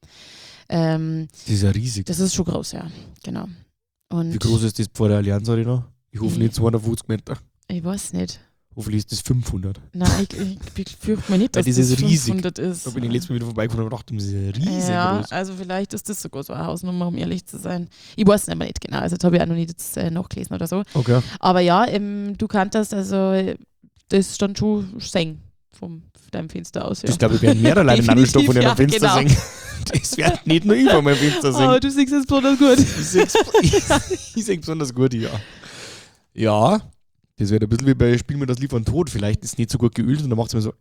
Ähm, das ist ja riesig. Das ist schon groß, ja, genau. Und wie groß ist das vor der Allianz Arena? Ich hoffe nicht zweihundertfünfzig Meter. Ich weiß nicht. Hoffentlich ist das fünfhundert. Nein, ich, ich, ich fürchte mir nicht, dass das, das fünfhundert ist. Da bin ich letztes Mal wieder vorbeigekommen und dachte, das ist ja riesig ja, groß. also vielleicht ist das sogar so eine Hausnummer, um ehrlich zu sein. Ich weiß es aber nicht genau, also das habe ich auch noch nicht jetzt, äh, nachgelesen oder so. Okay. Aber ja, ähm, du kanntest, also das stand schon sehen vom deinem Fenster aus. Ja. Das glaube ich werden mehrere Leute in Nandelstadt von deinem ja, Fenster genau. sehen. Das wird nicht nur ich von meinem Fenster sehen. Aber du siehst es besonders gut. Ich sehe es besonders gut, ja. Ja, das wird ein bisschen wie bei Spiel mir das Lied von Tod. Vielleicht ist es nicht so gut geölt und dann macht es mir so.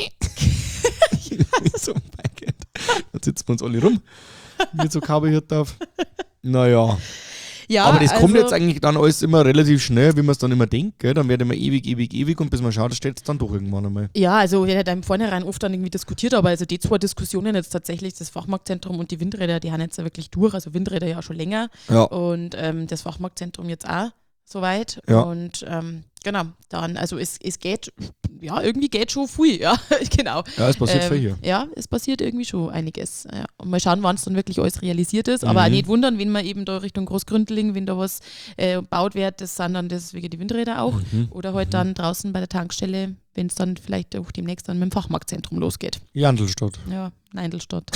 So, mein Gott. Dann sitzen wir uns alle rum. Mit so Kabelhirt auf. Naja. Ja, aber das also kommt jetzt eigentlich dann alles immer relativ schnell, wie man es dann immer denkt, gell? Dann wird immer ewig, ewig, ewig und bis man schaut, stellt es dann doch irgendwann einmal. Ja, also wir haben im Vornherein oft dann irgendwie diskutiert, aber also die zwei Diskussionen jetzt tatsächlich, das Fachmarktzentrum und die Windräder, die haben jetzt ja wirklich durch, also Windräder ja schon länger ja. und ähm, das Fachmarktzentrum jetzt auch soweit ja. und ähm, genau, dann, also es, es geht, ja, irgendwie geht schon viel, ja, genau. Ja, es passiert ähm, viel hier. Ja, es passiert irgendwie schon einiges. Ja. Und mal schauen, wann es dann wirklich alles realisiert ist, aber mhm. auch nicht wundern, wenn man eben da Richtung Großgründling, wenn da was äh, gebaut wird, das sind dann deswegen die Windräder auch mhm. oder halt mhm. dann draußen bei der Tankstelle, wenn es dann vielleicht auch demnächst dann mit dem Fachmarktzentrum losgeht. Jandelstadt. Ja, Neindelstadt.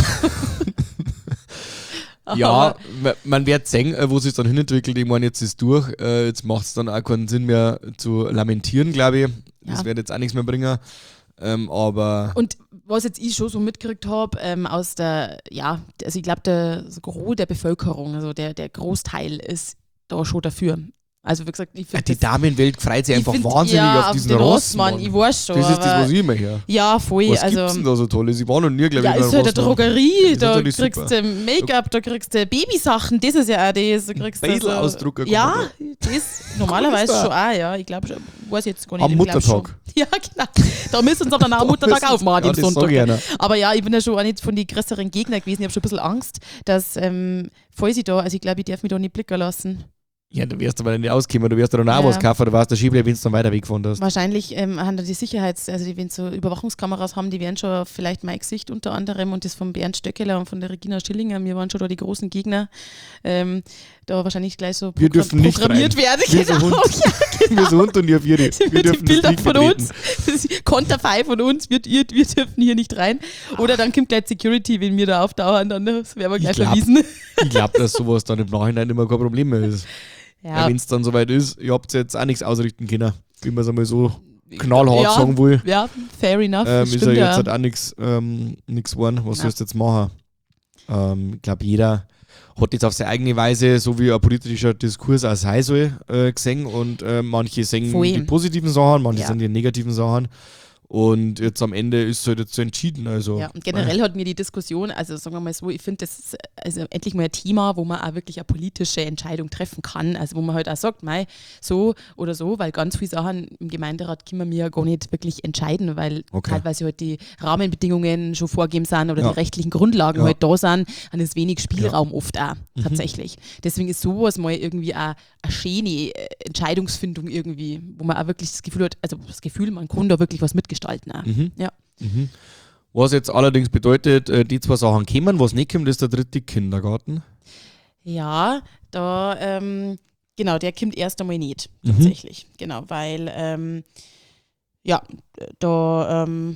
Ja, man wird sehen, wo es sich dann hinentwickelt. Ich meine, jetzt ist es durch. Jetzt macht es dann auch keinen Sinn mehr zu lamentieren, glaube ich. Das ja. wird jetzt auch nichts mehr bringen. Ähm, aber und was jetzt ich schon so mitgekriegt habe, ähm, aus der, ja, also ich glaube, der so Gros der Bevölkerung, also der, der Großteil ist da schon dafür. Also wie gesagt, ich finde die Damenwelt freut sich einfach find, wahnsinnig ja, auf diesen auf Rossmann. Rossmann. Ich weiß schon. Das ist das, was ich immer höre. Ja, voll. Was also, gibt's denn da so Tolles? Ich war noch nie, glaube ja, ich, Ja, ist halt eine Drogerie, da kriegst du Make-up, da kriegst du Babysachen, das ist ja auch das. Da kriegst du also, Ausdrucker. Ja, das normalerweise schon auch, ja. Ich glaube schon, weiß jetzt gar nicht. Am Muttertag. Ja, genau. Da müssen sie dann auch am Muttertag aufmachen, ja, am Sonntag. Aber ja, ich bin ja schon auch nicht von den größeren Gegnern gewesen. Ich habe schon ein bisschen Angst, dass, ähm, falls ich da, also ich glaube, ich darf mich da nicht blicken lassen. Ja, du wirst aber nicht auskommen, du wirst dann auch ja. was kaufen, du warst der Schiebler, wenn du dann weiter weggefahren hast. Wahrscheinlich ähm, haben da die Sicherheits-, also die, wenn so Überwachungskameras haben, die werden schon vielleicht mein Gesicht unter anderem und das von Bernd Stöckeler und von der Regina Schillinger, wir waren schon da die großen Gegner, ähm, da wahrscheinlich gleich so wir dürfen nicht programmiert rein. werden. Wir genau. Hund. Ja, genau. Wir sind Hund und ihr vier. Wir dürfen die Bilder nicht von betreten. uns, Konterfei von uns, wir, wir, wir dürfen hier nicht rein. Oder dann kommt gleich Security, wenn wir da auftauchen, dann werden wir gleich glaub, verwiesen. Ich glaube, dass sowas dann im Nachhinein immer kein Problem mehr ist. Ja. Ja, wenn es dann soweit ist, ihr habt jetzt auch nichts ausrichten können, wie man es einmal so knallhart ja, sagen will, ja, fair enough. ähm, das ist stimmt ja jetzt ja. halt auch nichts ähm, nix geworden. Was Ja. sollst du jetzt machen? Ähm, ich glaube, jeder hat jetzt auf seine eigene Weise, so wie ein politischer Diskurs auch sein soll, äh, gesehen. Und äh, manche sehen Voll. die positiven Sachen, manche Ja. sehen die negativen Sachen. Und jetzt am Ende ist es halt jetzt so entschieden. Also, Ja, und generell hat mir die Diskussion, also sagen wir mal so, ich finde, das ist also endlich mal ein Thema, wo man auch wirklich eine politische Entscheidung treffen kann. Also wo man halt auch sagt, mei, so oder so, weil ganz viele Sachen im Gemeinderat können wir ja gar nicht wirklich entscheiden, weil Okay. teilweise halt die Rahmenbedingungen schon vorgegeben sind oder Ja. die rechtlichen Grundlagen Ja. halt da sind, dann ist wenig Spielraum oft auch, Mhm. tatsächlich. Deswegen ist sowas mal irgendwie auch eine schöne äh, Entscheidungsfindung irgendwie, wo man auch wirklich das Gefühl hat, also das Gefühl, man kann da wirklich was mitgestalten auch. Mhm. Ja. Mhm. Was jetzt allerdings bedeutet, äh, die zwei Sachen kommen, was nicht kommt, ist der dritte Kindergarten. Ja, da, ähm, genau, der kommt erst einmal nicht, Mhm. tatsächlich. Genau, weil, ähm, ja, da ähm,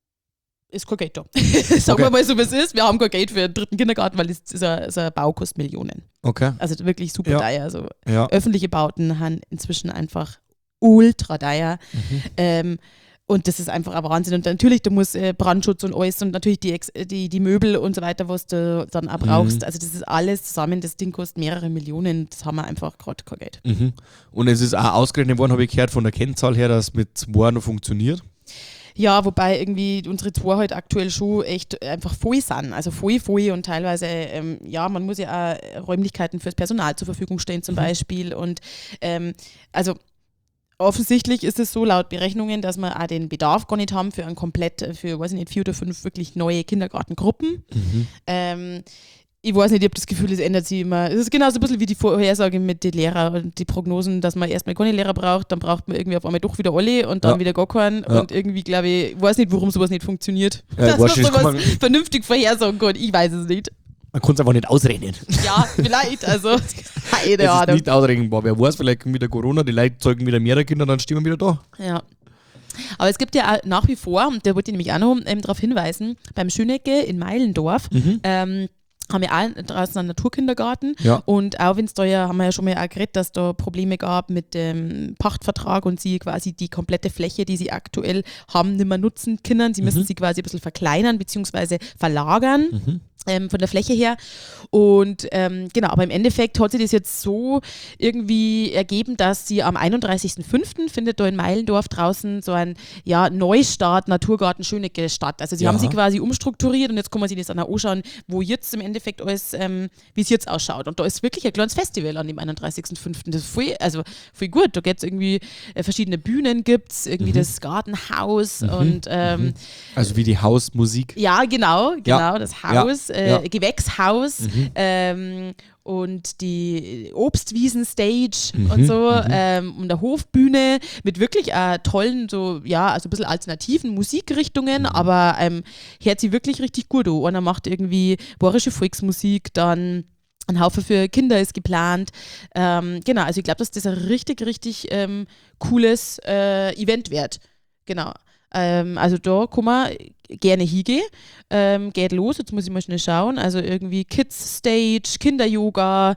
ist kein Geld da. Sagen wir Okay. mal so, wie es ist. Wir haben kein Geld für den dritten Kindergarten, weil das ist ein, ist ein Bau, kostet Millionen. Okay. Also wirklich super Ja. teuer. Also Ja. öffentliche Bauten haben inzwischen einfach ultra teuer. Mhm. Ähm, und das ist einfach ein Wahnsinn. Und natürlich, du musst äh, Brandschutz und alles und natürlich die, Ex- die, die Möbel und so weiter, was du dann auch brauchst. Mhm. Also das ist alles zusammen, das Ding kostet mehrere Millionen. Das haben wir einfach gerade kein Geld. Mhm. Und es ist auch ausgerechnet worden, habe ich gehört, von der Kennzahl her, dass es mit zwei noch funktioniert. Ja, wobei irgendwie unsere zwei halt aktuell schon echt einfach voll sind. Also voll, voll und teilweise, ähm, ja, man muss ja auch Räumlichkeiten fürs Personal zur Verfügung stellen zum Mhm. Beispiel. Und ähm, also offensichtlich ist es so laut Berechnungen, dass wir auch den Bedarf gar nicht haben für ein komplett, für, weiß ich nicht, vier oder fünf wirklich neue Kindergartengruppen. Mhm. Ähm, ich weiß nicht, ich habe das Gefühl, es ändert sich immer. Es ist genauso ein bisschen wie die Vorhersage mit den Lehrern und die Prognosen, dass man erstmal keine Lehrer braucht, dann braucht man irgendwie auf einmal doch wieder alle und dann Ja. wieder gar keinen. Ja. Und irgendwie, glaube ich, ich weiß nicht, warum sowas nicht funktioniert. Ja, dass man wahrscheinlich sowas kann man- vernünftig vorhersagen kann. Ich weiß es nicht. Man kann es einfach nicht ausrechnen. Ja, vielleicht. Also, keine Es ist Ahnung. nicht ausrechenbar. Wer weiß, vielleicht kommt wieder Corona, die Leute zeugen wieder mehrere Kinder, dann stehen wir wieder da. Ja. Aber es gibt ja auch nach wie vor, und da wollte ich nämlich auch noch ähm, darauf hinweisen, beim Schönecke in Meilendorf, Mhm. ähm, haben wir auch draußen einen Naturkindergarten. Ja. Und auch wenn es da ja, haben wir ja schon mal auch geredet, dass da Probleme gab mit dem Pachtvertrag und sie quasi die komplette Fläche, die sie aktuell haben, nicht mehr nutzen können. Sie müssen Mhm. sie quasi ein bisschen verkleinern bzw. verlagern. Mhm. Ähm, von der Fläche her. Und ähm, genau, aber im Endeffekt hat sich das jetzt so irgendwie ergeben, dass sie am einunddreißigsten fünften findet da in Meilendorf draußen so ein ja, Neustart Naturgarten Schönecke statt. Also sie Ja. haben sie quasi umstrukturiert und jetzt kann man sich das dann auch anschauen, wo jetzt im Endeffekt alles, ähm, wie es jetzt ausschaut. Und da ist wirklich ein kleines Festival an dem einunddreißigsten fünften Das ist voll, also voll gut. Da gibt es irgendwie äh, verschiedene Bühnen, gibt es irgendwie Mhm. das Gartenhaus Mhm. und ähm, Mhm. Also wie die Hausmusik. ja, genau, genau, Ja. das Haus, äh, Ja. Gewächshaus Mhm. ähm, und die Obstwiesen-Stage Mhm, und so mhm. ähm, und der Hofbühne mit wirklich äh, tollen, so, ja, also ein bisschen alternativen Musikrichtungen, Mhm. aber ähm, hört sie wirklich richtig gut an. Einer macht irgendwie bayerische Volksmusik, dann ein Haufen für Kinder ist geplant. Ähm, genau, also ich glaube, dass das ein richtig, richtig ähm, cooles äh, Event wird. Genau. Ähm, also da kann man gerne hingehen. Ähm, geht los, jetzt muss ich mal schnell schauen. Also irgendwie Kids Stage, Kinder-Yoga,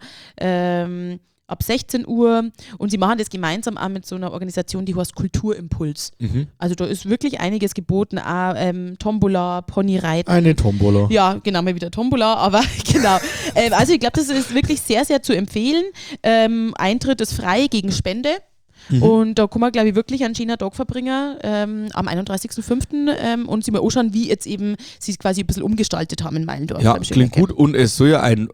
ähm, ab sechzehn Uhr. Und sie machen das gemeinsam auch mit so einer Organisation, die heißt Kulturimpuls. Mhm. Also da ist wirklich einiges geboten. Auch ähm, Tombola, Ponyreiten. Eine Tombola. Ja, genau, mal wieder Tombola, aber genau. Ähm, also ich glaube, das ist wirklich sehr, sehr zu empfehlen. Ähm, Eintritt ist frei gegen Spende. Mhm. Und da kann man, glaube ich, wirklich einen schönen Tag verbringen ähm, am einunddreißigsten fünften Ähm, und sich mal anschauen, wie jetzt eben sie es quasi ein bisschen umgestaltet haben in Meilendorf. Ja, beim klingt Schönecke. gut. Und es soll ja ein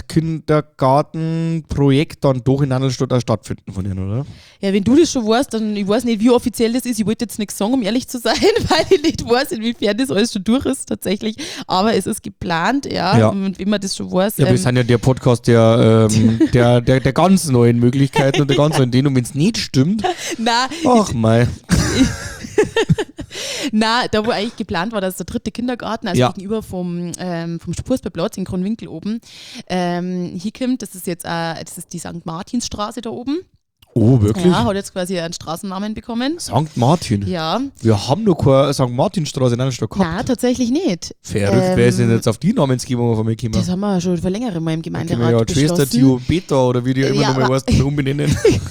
Waldkindergartenprojekt dann doch in Annelstadt auch stattfinden von Ihnen, oder? Ja, wenn du das schon weißt, dann, ich weiß nicht, wie offiziell das ist. Ich wollte jetzt nichts sagen, um ehrlich zu sein, weil ich nicht weiß, inwiefern das alles schon durch ist tatsächlich. Aber es ist geplant, ja. Ja. Und wie man das schon weiß. Ja, wir ähm, sind ja der Podcast der, ähm, der, der, der ganz neuen Möglichkeiten und der ganz neuen Ideen. Und wenn es nicht stimmt, na, ach mei. Na, da wo eigentlich geplant war, dass der dritte Kindergarten, also Ja. gegenüber vom, ähm, vom Fußballplatz in Kronwinkel oben, ähm, hier kommt, das ist jetzt äh, das ist die Sankt Martinsstraße da oben. Oh, wirklich? Ja, hat jetzt quasi einen Straßennamen bekommen. Sankt Martin. Ja, Wir haben noch keine Sankt Martinstraße in Annelstadt gehabt. na tatsächlich nicht. Verrückt, ähm, wer ist denn jetzt auf die Namensgebung von mir gekommen? Das haben wir schon vor längerem mal im Dann können Gemeinderat wir ja die Schwester beschlossen. Tio Beta oder wie die immer Ja, noch mal aber- heißt, umbenennen.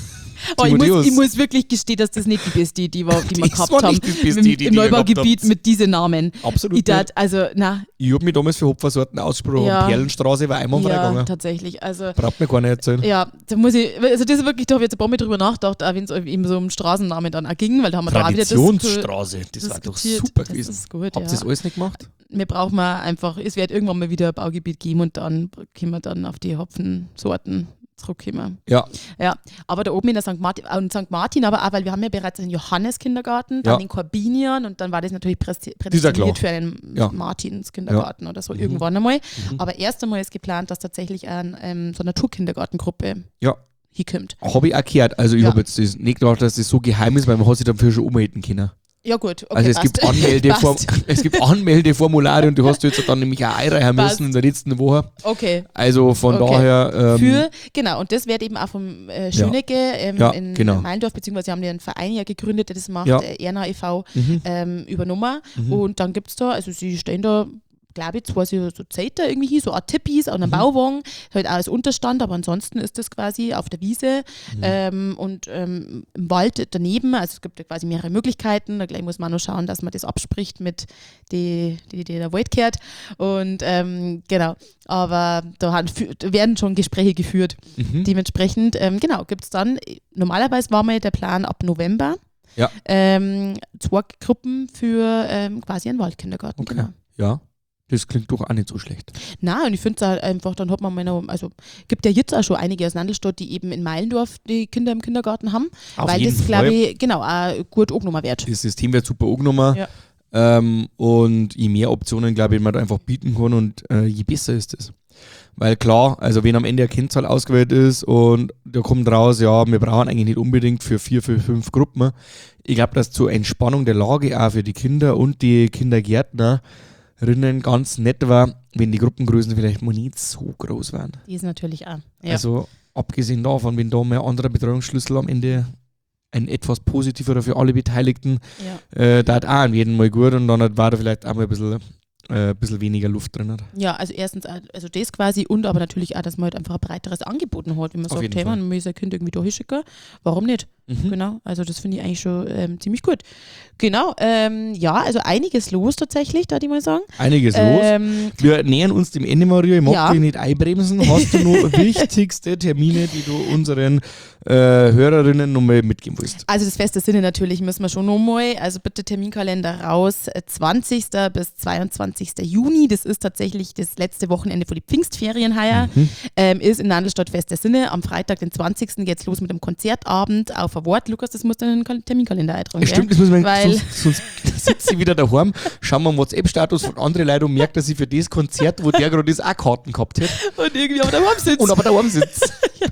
Aber ich Timotheus. muss, ich muss wirklich gestehen, dass das nicht die beste Idee war, die wir Das gehabt war haben. nicht die beste Im, Idee, die im ihr Neubaugebiet gehabt habt. mit diesen Namen. Absolut Ich dat, also, na, Ich habe mich damals für Hopfersorten ausgesprochen. Ja. Perlenstraße war einmal ja, gegangen. tatsächlich. Also, Braucht mir gar nicht erzählen. ja, da muss ich, also das ist wirklich, da habe ich jetzt ein paar Mal drüber nachgedacht, auch wenn es eben so um Straßennamen dann auch ging, weil da haben wir da auch wieder das Traditionsstraße, das war doch diskutiert. super Das gewesen. ist gut, Habt ihr ja. das alles nicht gemacht? Wir brauchen mal einfach, es wird irgendwann mal wieder ein Baugebiet geben und dann können wir dann auf die Hopfensorten zurückkommen. Ja. Ja, aber da oben in der Sankt Martin, und Sankt Martin, aber auch, weil wir haben ja bereits einen Johannes-Kindergarten, dann Ja. den Korbinian und dann war das natürlich prästi- Ist ja klar. prädestiniert für einen Ja. Martins-Kindergarten oder so irgendwann einmal. Aber erst einmal ist geplant, dass tatsächlich ein, ähm, so eine Naturkindergartengruppe Ja. hinkommt. Habe ich auch gehört. Also ich Ja. habe jetzt das nicht gedacht, dass das so geheim ist, weil man hat sich dafür schon umhalten können. Ja gut, okay, Also es passt. gibt, Anmeldeform Passt. es gibt Anmeldeformulare und du hast jetzt dann nämlich auch einreichen Passt. müssen in der letzten Woche. Okay. Also von Okay. daher... Ähm, Für, genau, und das wird eben auch vom äh, Schönecke ähm, Ja, in genau. Meindorf, beziehungsweise haben die einen Verein ja gegründet, der das macht, Ja. äh, Erna e V, Mhm. ähm, übernommen. Mhm. Und dann gibt es da, also sie stehen da, glaube ich, zwar so, so Zelte irgendwie hier, so Art Tippis an einem Mhm. Bauwagen, halt auch als Unterstand, aber ansonsten ist das quasi auf der Wiese Mhm. ähm, und ähm, im Wald daneben, also es gibt ja quasi mehrere Möglichkeiten, da gleich muss man nur schauen, dass man das abspricht mit die, die, die der Wald kehrt und ähm, genau, aber da haben, da werden schon Gespräche geführt. Mhm. Dementsprechend, ähm, genau, gibt es dann, normalerweise war mal der Plan ab November, Ja. ähm, zwei Gruppen für ähm, quasi einen Waldkindergarten. Okay. Genau. Ja, das klingt doch auch nicht so schlecht. Na, und ich finde es halt einfach, dann hat man mal noch, also gibt ja jetzt auch schon einige aus Nandelstadt, die eben in Meilendorf die Kinder im Kindergarten haben, Auf weil jeden das, glaube Fall. ich, genau, auch gut angenommen wird. Das System wird super angenommen. Ja. Ähm, und je mehr Optionen, glaube ich, man da einfach bieten kann und äh, je besser ist es. Weil klar, also wenn am Ende eine Kennzahl ausgewählt ist und da kommt raus, ja, wir brauchen eigentlich nicht unbedingt für vier, für fünf Gruppen. Ich glaube, dass zur Entspannung der Lage auch für die Kinder und die Kindergärtnerinnen ganz nett war, wenn die Gruppengrößen vielleicht mal nicht so groß wären. Die ist natürlich auch. Ja. Also abgesehen davon, wenn da mal ein anderer Betreuungsschlüssel am Ende ein etwas positiverer für alle Beteiligten, ja. äh, da hat auch an jeden Mal gut und dann war da vielleicht auch mal ein bisschen, äh, ein bisschen weniger Luft drin. ja, also erstens, auch- also das quasi und aber natürlich auch, dass man halt einfach ein breiteres Angebot noch hat, wenn man Auf sagt, jeden hey, Fall. man will sein Kind irgendwie da hinschicken, warum nicht? Mhm. Genau, also das finde ich eigentlich schon ähm, ziemlich gut. Genau, ähm, ja, also einiges los tatsächlich, da die mal sagen. Einiges los. Ähm, Wir nähern uns dem Ende, Maria. Ich mag Ja. dich nicht einbremsen. Hast du noch wichtigste Termine, die du unseren äh, Hörerinnen nochmal mitgeben willst? Also das feste Sinne natürlich müssen wir schon nochmal, also bitte Terminkalender raus, äh, zwanzigsten bis zweiundzwanzigsten Juni, das ist tatsächlich das letzte Wochenende vor die Pfingstferien heuer, Mhm. ähm, ist in Nandelstadt feste Sinne, am Freitag, den zwanzigsten geht's los mit dem Konzertabend auf ein Wort. Lukas, das muss dann in den Kal- Terminkalender eintragen, gell? Stimmt, das muss man, Weil- sonst, sonst sitzt sie wieder daheim, schauen wir am WhatsApp-Status von anderen Leuten und merkt, dass sie für das Konzert, wo der gerade ist, auch Karten gehabt hat Und irgendwie aber daheim sitzt. und aber daheim sitzt.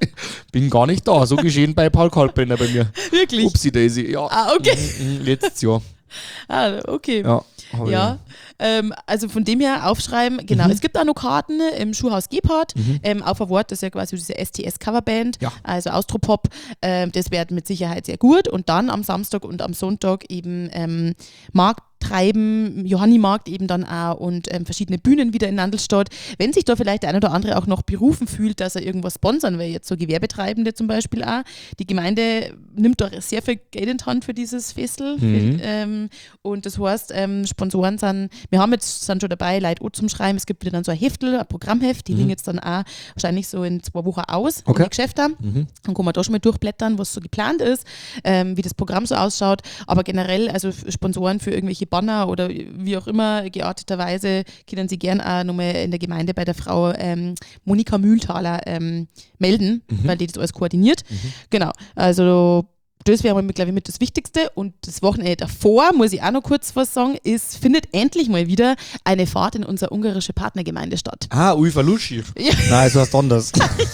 Bin gar nicht da. So geschehen bei Paul Kaltbrenner bei mir. Wirklich? Upsi Daisy. Ja. Ah, okay. Mhm, mhm, letztes Jahr. Ah, okay. Ja. hab ich Ja, ähm, also von dem her aufschreiben, genau, Mhm. es gibt auch noch Karten im Schuhhaus Gebhardt, Mhm. ähm, auf ein Wort, das ist ja quasi diese S T S-Coverband, Ja. also Austropop, ähm, das wird mit Sicherheit sehr gut und dann am Samstag und am Sonntag eben ähm, Markttreiben, Johannimarkt eben dann auch und ähm, verschiedene Bühnen wieder in Nandelstadt. Wenn sich da vielleicht der ein oder andere auch noch berufen fühlt, dass er irgendwas sponsern will, jetzt so Gewerbetreibende zum Beispiel auch, die Gemeinde nimmt doch sehr viel Geld in die Hand für dieses Festel Mhm. ähm, und das heißt, ähm, Sponsoren sind, wir haben jetzt sind schon dabei, Leute auch zum Schreiben, es gibt wieder dann so ein Heftel, ein Programmheft, die Mhm. liegen jetzt dann auch wahrscheinlich so in zwei Wochen aus, Okay. in die Geschäfte. Mhm. Dann kann man da schon mal durchblättern, was so geplant ist, ähm, wie das Programm so ausschaut. Aber generell, also f- Sponsoren für irgendwelche Banner oder wie auch immer, gearteterweise, können Sie gern auch nochmal in der Gemeinde bei der Frau ähm, Monika Mühlthaler ähm, melden, Mhm. weil die das alles koordiniert. Mhm. Genau, also das wäre, glaube ich, mit das Wichtigste. Und das Wochenende davor, muss ich auch noch kurz was sagen, ist, findet endlich mal wieder eine Fahrt in unsere ungarische Partnergemeinde statt. Ah, Uifalushi. Ja. Nein, es heißt anders.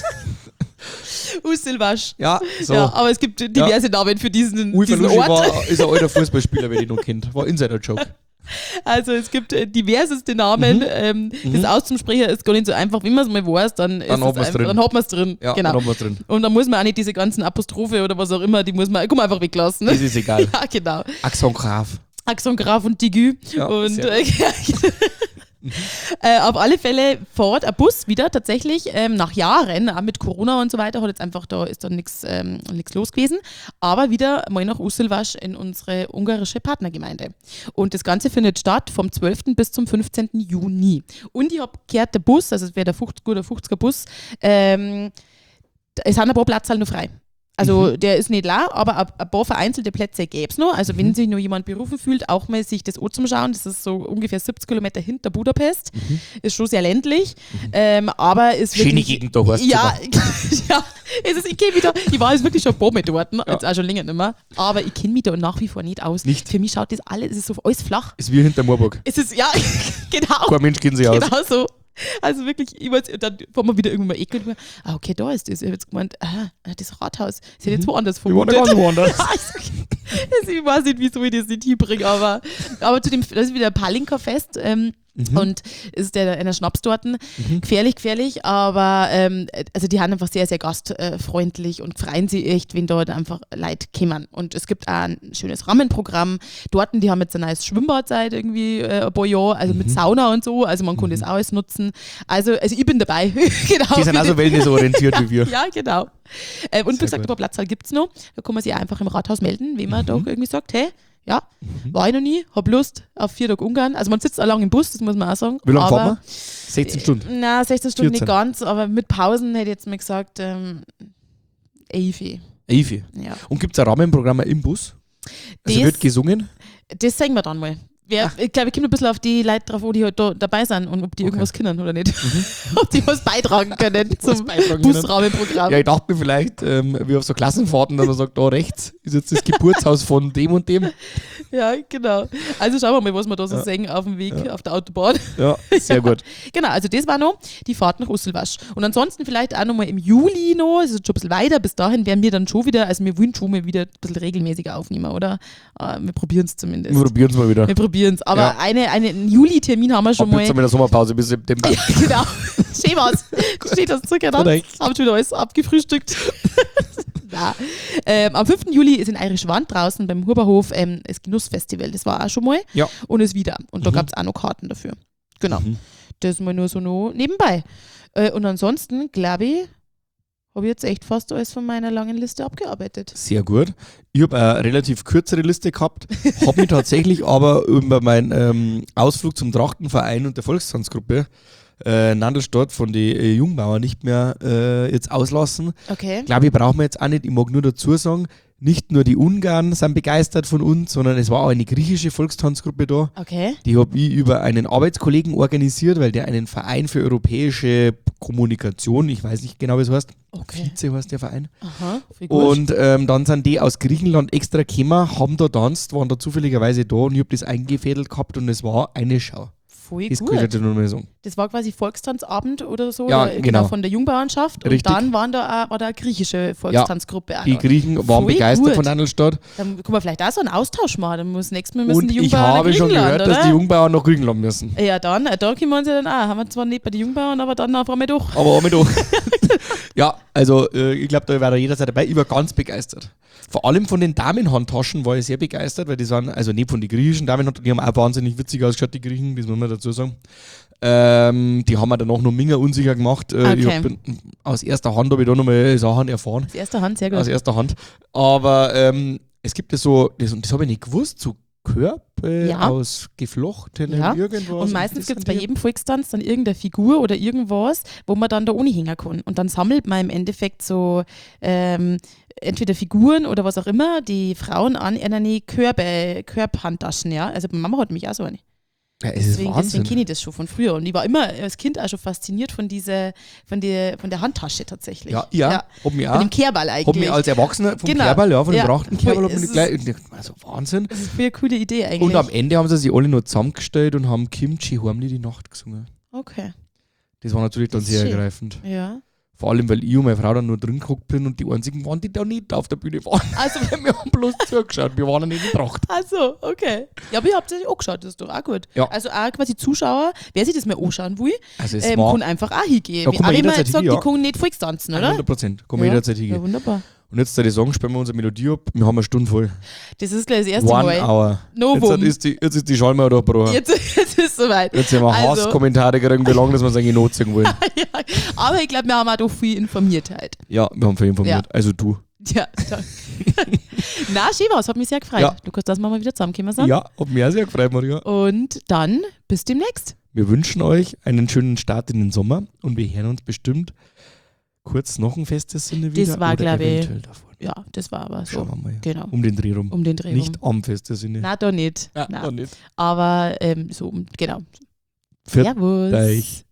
Ussilwasch. ja, so. Ja, aber es gibt diverse Namen für diesen, diesen Uifalushi Ort. war, ist ein alter Fußballspieler, wer den noch kennt. War Insider-Joke. Also es gibt äh, diverseste Namen. Mhm. Ähm, Mhm. Das auszusprechen ist gar nicht so einfach. Wenn man es mal weiß, dann, ist Dann es hat man's einfach- drin. Dann hat man es drin. Ja, genau. dann haben wir drin. Und dann muss man auch nicht diese ganzen Apostrophe oder was auch immer, die muss man, kann man einfach weglassen. Das ist egal. Ja, genau. Axon Graf. Axon Graf und Digü. Ja, und sehr äh, äh, auf alle Fälle fährt ein Bus wieder tatsächlich ähm, nach Jahren, auch mit Corona und so weiter, hat jetzt einfach, da ist dann nichts ähm, nix los gewesen, aber wieder mal nach Usselwasch in unsere ungarische Partnergemeinde. Und das Ganze findet statt vom zwölften bis zum fünfzehnten Juni. Und ich habe gehört, der Bus, also es wäre der fünfzig, guter fünfziger Bus, ähm, es sind ein paar Plätze noch frei. Also mhm. der ist nicht leer, aber ein, ein paar vereinzelte Plätze gäbe es noch. Also mhm. wenn sich noch jemand berufen fühlt, auch mal sich das anzuschauen. Das ist so ungefähr siebzig Kilometer hinter Budapest. Mhm. Ist schon sehr ländlich. Mhm. Ähm, aber ist Schöne wirklich, Gegend da, heißt ja, ja, es ist, ich kenne mich da, ich war jetzt wirklich schon ein paar Mal dort, ja. Jetzt auch schon länger nicht mehr. Aber ich kenne mich da nach wie vor nicht aus. Nicht? Für mich schaut das alles, es ist so alles flach. Ist wie hinter Moorburg. Es ist, ja, genau. Kein Mensch kennt sich aus. Genau so. Also wirklich, ich weiß, dann waren wir wieder irgendwann mal eklig. Ah, okay, da ist das. Ich habe jetzt gemeint, ah, das Rathaus. Das hätte jetzt woanders vermutet. Ich war woanders. Also, ich weiß nicht, wieso ich das nicht hinbringe, aber, aber zu dem, das ist wieder ein Palinka-Fest. Ähm, Mhm. Und ist der einer Schnapstorten. Mhm. Gefährlich, gefährlich, aber ähm, also die haben einfach sehr, sehr gastfreundlich und freuen sich echt, wenn dort einfach Leute kommen. Und es gibt auch ein schönes Rahmenprogramm. Dort, die haben jetzt ein neues Schwimmbad seit irgendwie äh, ein paar Jahren, also mhm. mit Sauna und so, also man kann mhm. das auch alles nutzen. Also, also ich bin dabei. Genau. Die sind also wellnessorientiert wie wir. Ja, genau. Äh, und wie gesagt, ein paar Platzsaal gibt es noch. Da kann man sich auch einfach im Rathaus melden, wenn man mhm. doch irgendwie sagt, hey, ja, mhm. war ich noch nie, hab Lust auf vier Tage Ungarn. Also man sitzt auch lange im Bus, das muss man auch sagen. Wie lange fahren wir? sechzehn Stunden? Nein, sechzehn Stunden vierzehn. Nicht ganz, aber mit Pausen hätte ich jetzt mal gesagt, ähm, Eifi. Eifi. Ja. Und gibt es ein Rahmenprogramm im Bus? Also das, wird gesungen? Das sagen wir dann mal. Wer, ich glaube, ich komme ein bisschen auf die Leute drauf, wo die halt da dabei sind und ob die okay. irgendwas können oder nicht. Mhm. Ob die was beitragen können zum Busrahmenprogramm. Ja, ich dachte mir vielleicht, ähm, wie auf so Klassenfahrten, dass man sagt, da rechts ist jetzt das Geburtshaus von dem und dem. Ja, genau. Also schauen wir mal, was wir da so ja. sehen auf dem Weg ja. auf der Autobahn. Ja, sehr ja. gut. Genau, also das war noch die Fahrt nach Usselwasch. Und ansonsten vielleicht auch nochmal im Juli noch, es ist schon ein bisschen weiter, bis dahin werden wir dann schon wieder, also wir wollen schon mal wieder ein bisschen regelmäßiger aufnehmen, oder? Uh, wir probieren es zumindest. Wir probieren es mal wieder. Wir probieren es. Aber ja. eine, eine, einen Juli-Termin haben wir schon Ab mal. Jetzt haben wir in der Sommerpause bis September. Ja, genau. Schön was. Steht das zurück, dann haben schon wieder alles abgefrühstückt. ähm, am fünften Juli ist in Irisch Wand draußen beim Huberhof ähm, das Genussfestival. Das war auch schon mal. Ja. Und es wieder. Und da mhm. gab es auch noch Karten dafür. Genau. Mhm. Das mal nur so noch nebenbei. Äh, und ansonsten, glaube ich, habe ich jetzt echt fast alles von meiner langen Liste abgearbeitet. Sehr gut. Ich habe eine relativ kürzere Liste gehabt, habe mich tatsächlich aber über meinen ähm, Ausflug zum Trachtenverein und der Volkstanzgruppe äh, Nandelstadt von den äh, Jungbauern nicht mehr äh, jetzt auslassen. Okay. Glaube ich, brauchen wir jetzt auch nicht. Ich mag nur dazu sagen, nicht nur die Ungarn sind begeistert von uns, sondern es war auch eine griechische Volkstanzgruppe da. Okay. Die habe ich über einen Arbeitskollegen organisiert, weil der einen Verein für europäische Kommunikation, ich weiß nicht genau, wie es heißt, okay. Vize heißt der Verein. Aha, wie gut. Und ähm, dann sind die aus Griechenland extra gekommen, haben da tanzt, waren da zufälligerweise da und ich habe das eingefädelt gehabt und es war eine Schau. Voll das gut. kann ich dir nur mal sagen. Das war quasi Volkstanzabend oder so, ja, oder genau. genau von der Jungbauernschaft. Und Richtig. dann waren da auch, war da eine griechische Volkstanzgruppe. Ja, die Griechen waren Voll begeistert gut. von Nandelstadt. Dann können wir vielleicht auch so einen Austausch machen. Dann muss nächstes Mal müssen und die Jungbauern ich habe nach schon Griechenland, gehört, oder? dass die Jungbauern nach Griechenland müssen. Ja, dann, da können wir uns ja dann auch. Haben wir zwar nicht bei den Jungbauern, aber dann auf einmal doch. Aber einmal doch. Ja, also äh, ich glaube, da war da jederzeit dabei. Ich war ganz begeistert. Vor allem von den Damenhandtaschen war ich sehr begeistert, weil die waren, also nicht von den griechischen Damenhandtaschen, die haben auch wahnsinnig witzig ausgeschaut, die Griechen, das muss man dazu sagen. Ähm, die haben mir danach noch mega unsicher gemacht. Äh, okay. Ich hab, aus erster Hand habe ich da nochmal Sachen erfahren. Aus erster Hand, sehr gut. Aus erster Hand. Aber ähm, es gibt das so, das, das habe ich nicht gewusst, so Körper ja. aus geflochtenen ja. irgendwas. Und meistens gibt es bei jedem Volkstanz dann irgendeine Figur oder irgendwas, wo man dann da ohne hängen kann. Und dann sammelt man im Endeffekt so ähm, entweder Figuren oder was auch immer, die Frauen an in eine Körbe, Körbhandtaschen. Ja? Also meine Mama hat mich auch so eine. Ja, es deswegen ist Wahnsinn. deswegen kenne ich das schon von früher. Und ich war immer als Kind auch schon fasziniert von, diese, von, die, von der Handtasche tatsächlich. Ja, ja, ja. Hab mich auch. Von dem Kerball eigentlich. Hab mich als Erwachsener vom genau. Kerball, ja, von ja. dem Trachtenkerball, hab mich gleich, ist, also Wahnsinn. Das ist eine coole Idee eigentlich. Und am Ende haben sie sich alle noch zusammengestellt und haben Kimchi Heimli die Nacht gesungen. Okay. Das war natürlich dann sehr schön. Ergreifend. Ja. Vor allem, weil ich und meine Frau dann nur drin geguckt bin und die einzigen waren, die da nicht auf der Bühne waren. Also wir haben bloß zugeschaut, wir waren nicht in Tracht. Ach so, okay. Ja, aber ihr habt es auch geschaut, das ist doch auch gut. Ja. Also auch quasi Zuschauer, wer sich das mal anschauen will, also ähm, kann einfach auch hingehen. Ja, Wie auch immer jetzt sagt, hin, ja. die können nicht Volkstanzen, oder? hundert Prozent, kann man ja. jederzeit hingehen. Ja, wunderbar. Und jetzt da die Song, spielen wir unsere Melodie ab. Wir haben eine Stunde voll. Das ist gleich das erste One Mal. hour. Novum. Jetzt ist die, jetzt ist die Schallmauer da gebrochen. Jetzt, jetzt ist es soweit. Jetzt haben wir Also- Hasskommentare gekriegt, wie lange dass wir es eigentlich noch zeigen wollen. Ja, aber ich glaube, wir haben auch doch viel Informiertheit. Ja, wir haben viel informiert. Also du. Ja, danke. Na, schön war's, hat mich sehr gefreut. Ja. Du kannst das mal wieder zusammenkommen sein. Ja, hat mich auch sehr gefreut, Maria. Und dann bis demnächst. Wir wünschen euch einen schönen Start in den Sommer und wir hören uns bestimmt kurz noch ein festes Sinne wieder. Das war, oder glaube ich, eventuell davon. Ja, das war aber so. Schauen wir mal. Genau. Um den Dreh rum. Um den Dreh Nicht rum. am festes Sinne. Na, doch nicht. ja, Na. noch nicht. Aber ähm, so, genau. Für Servus. euch.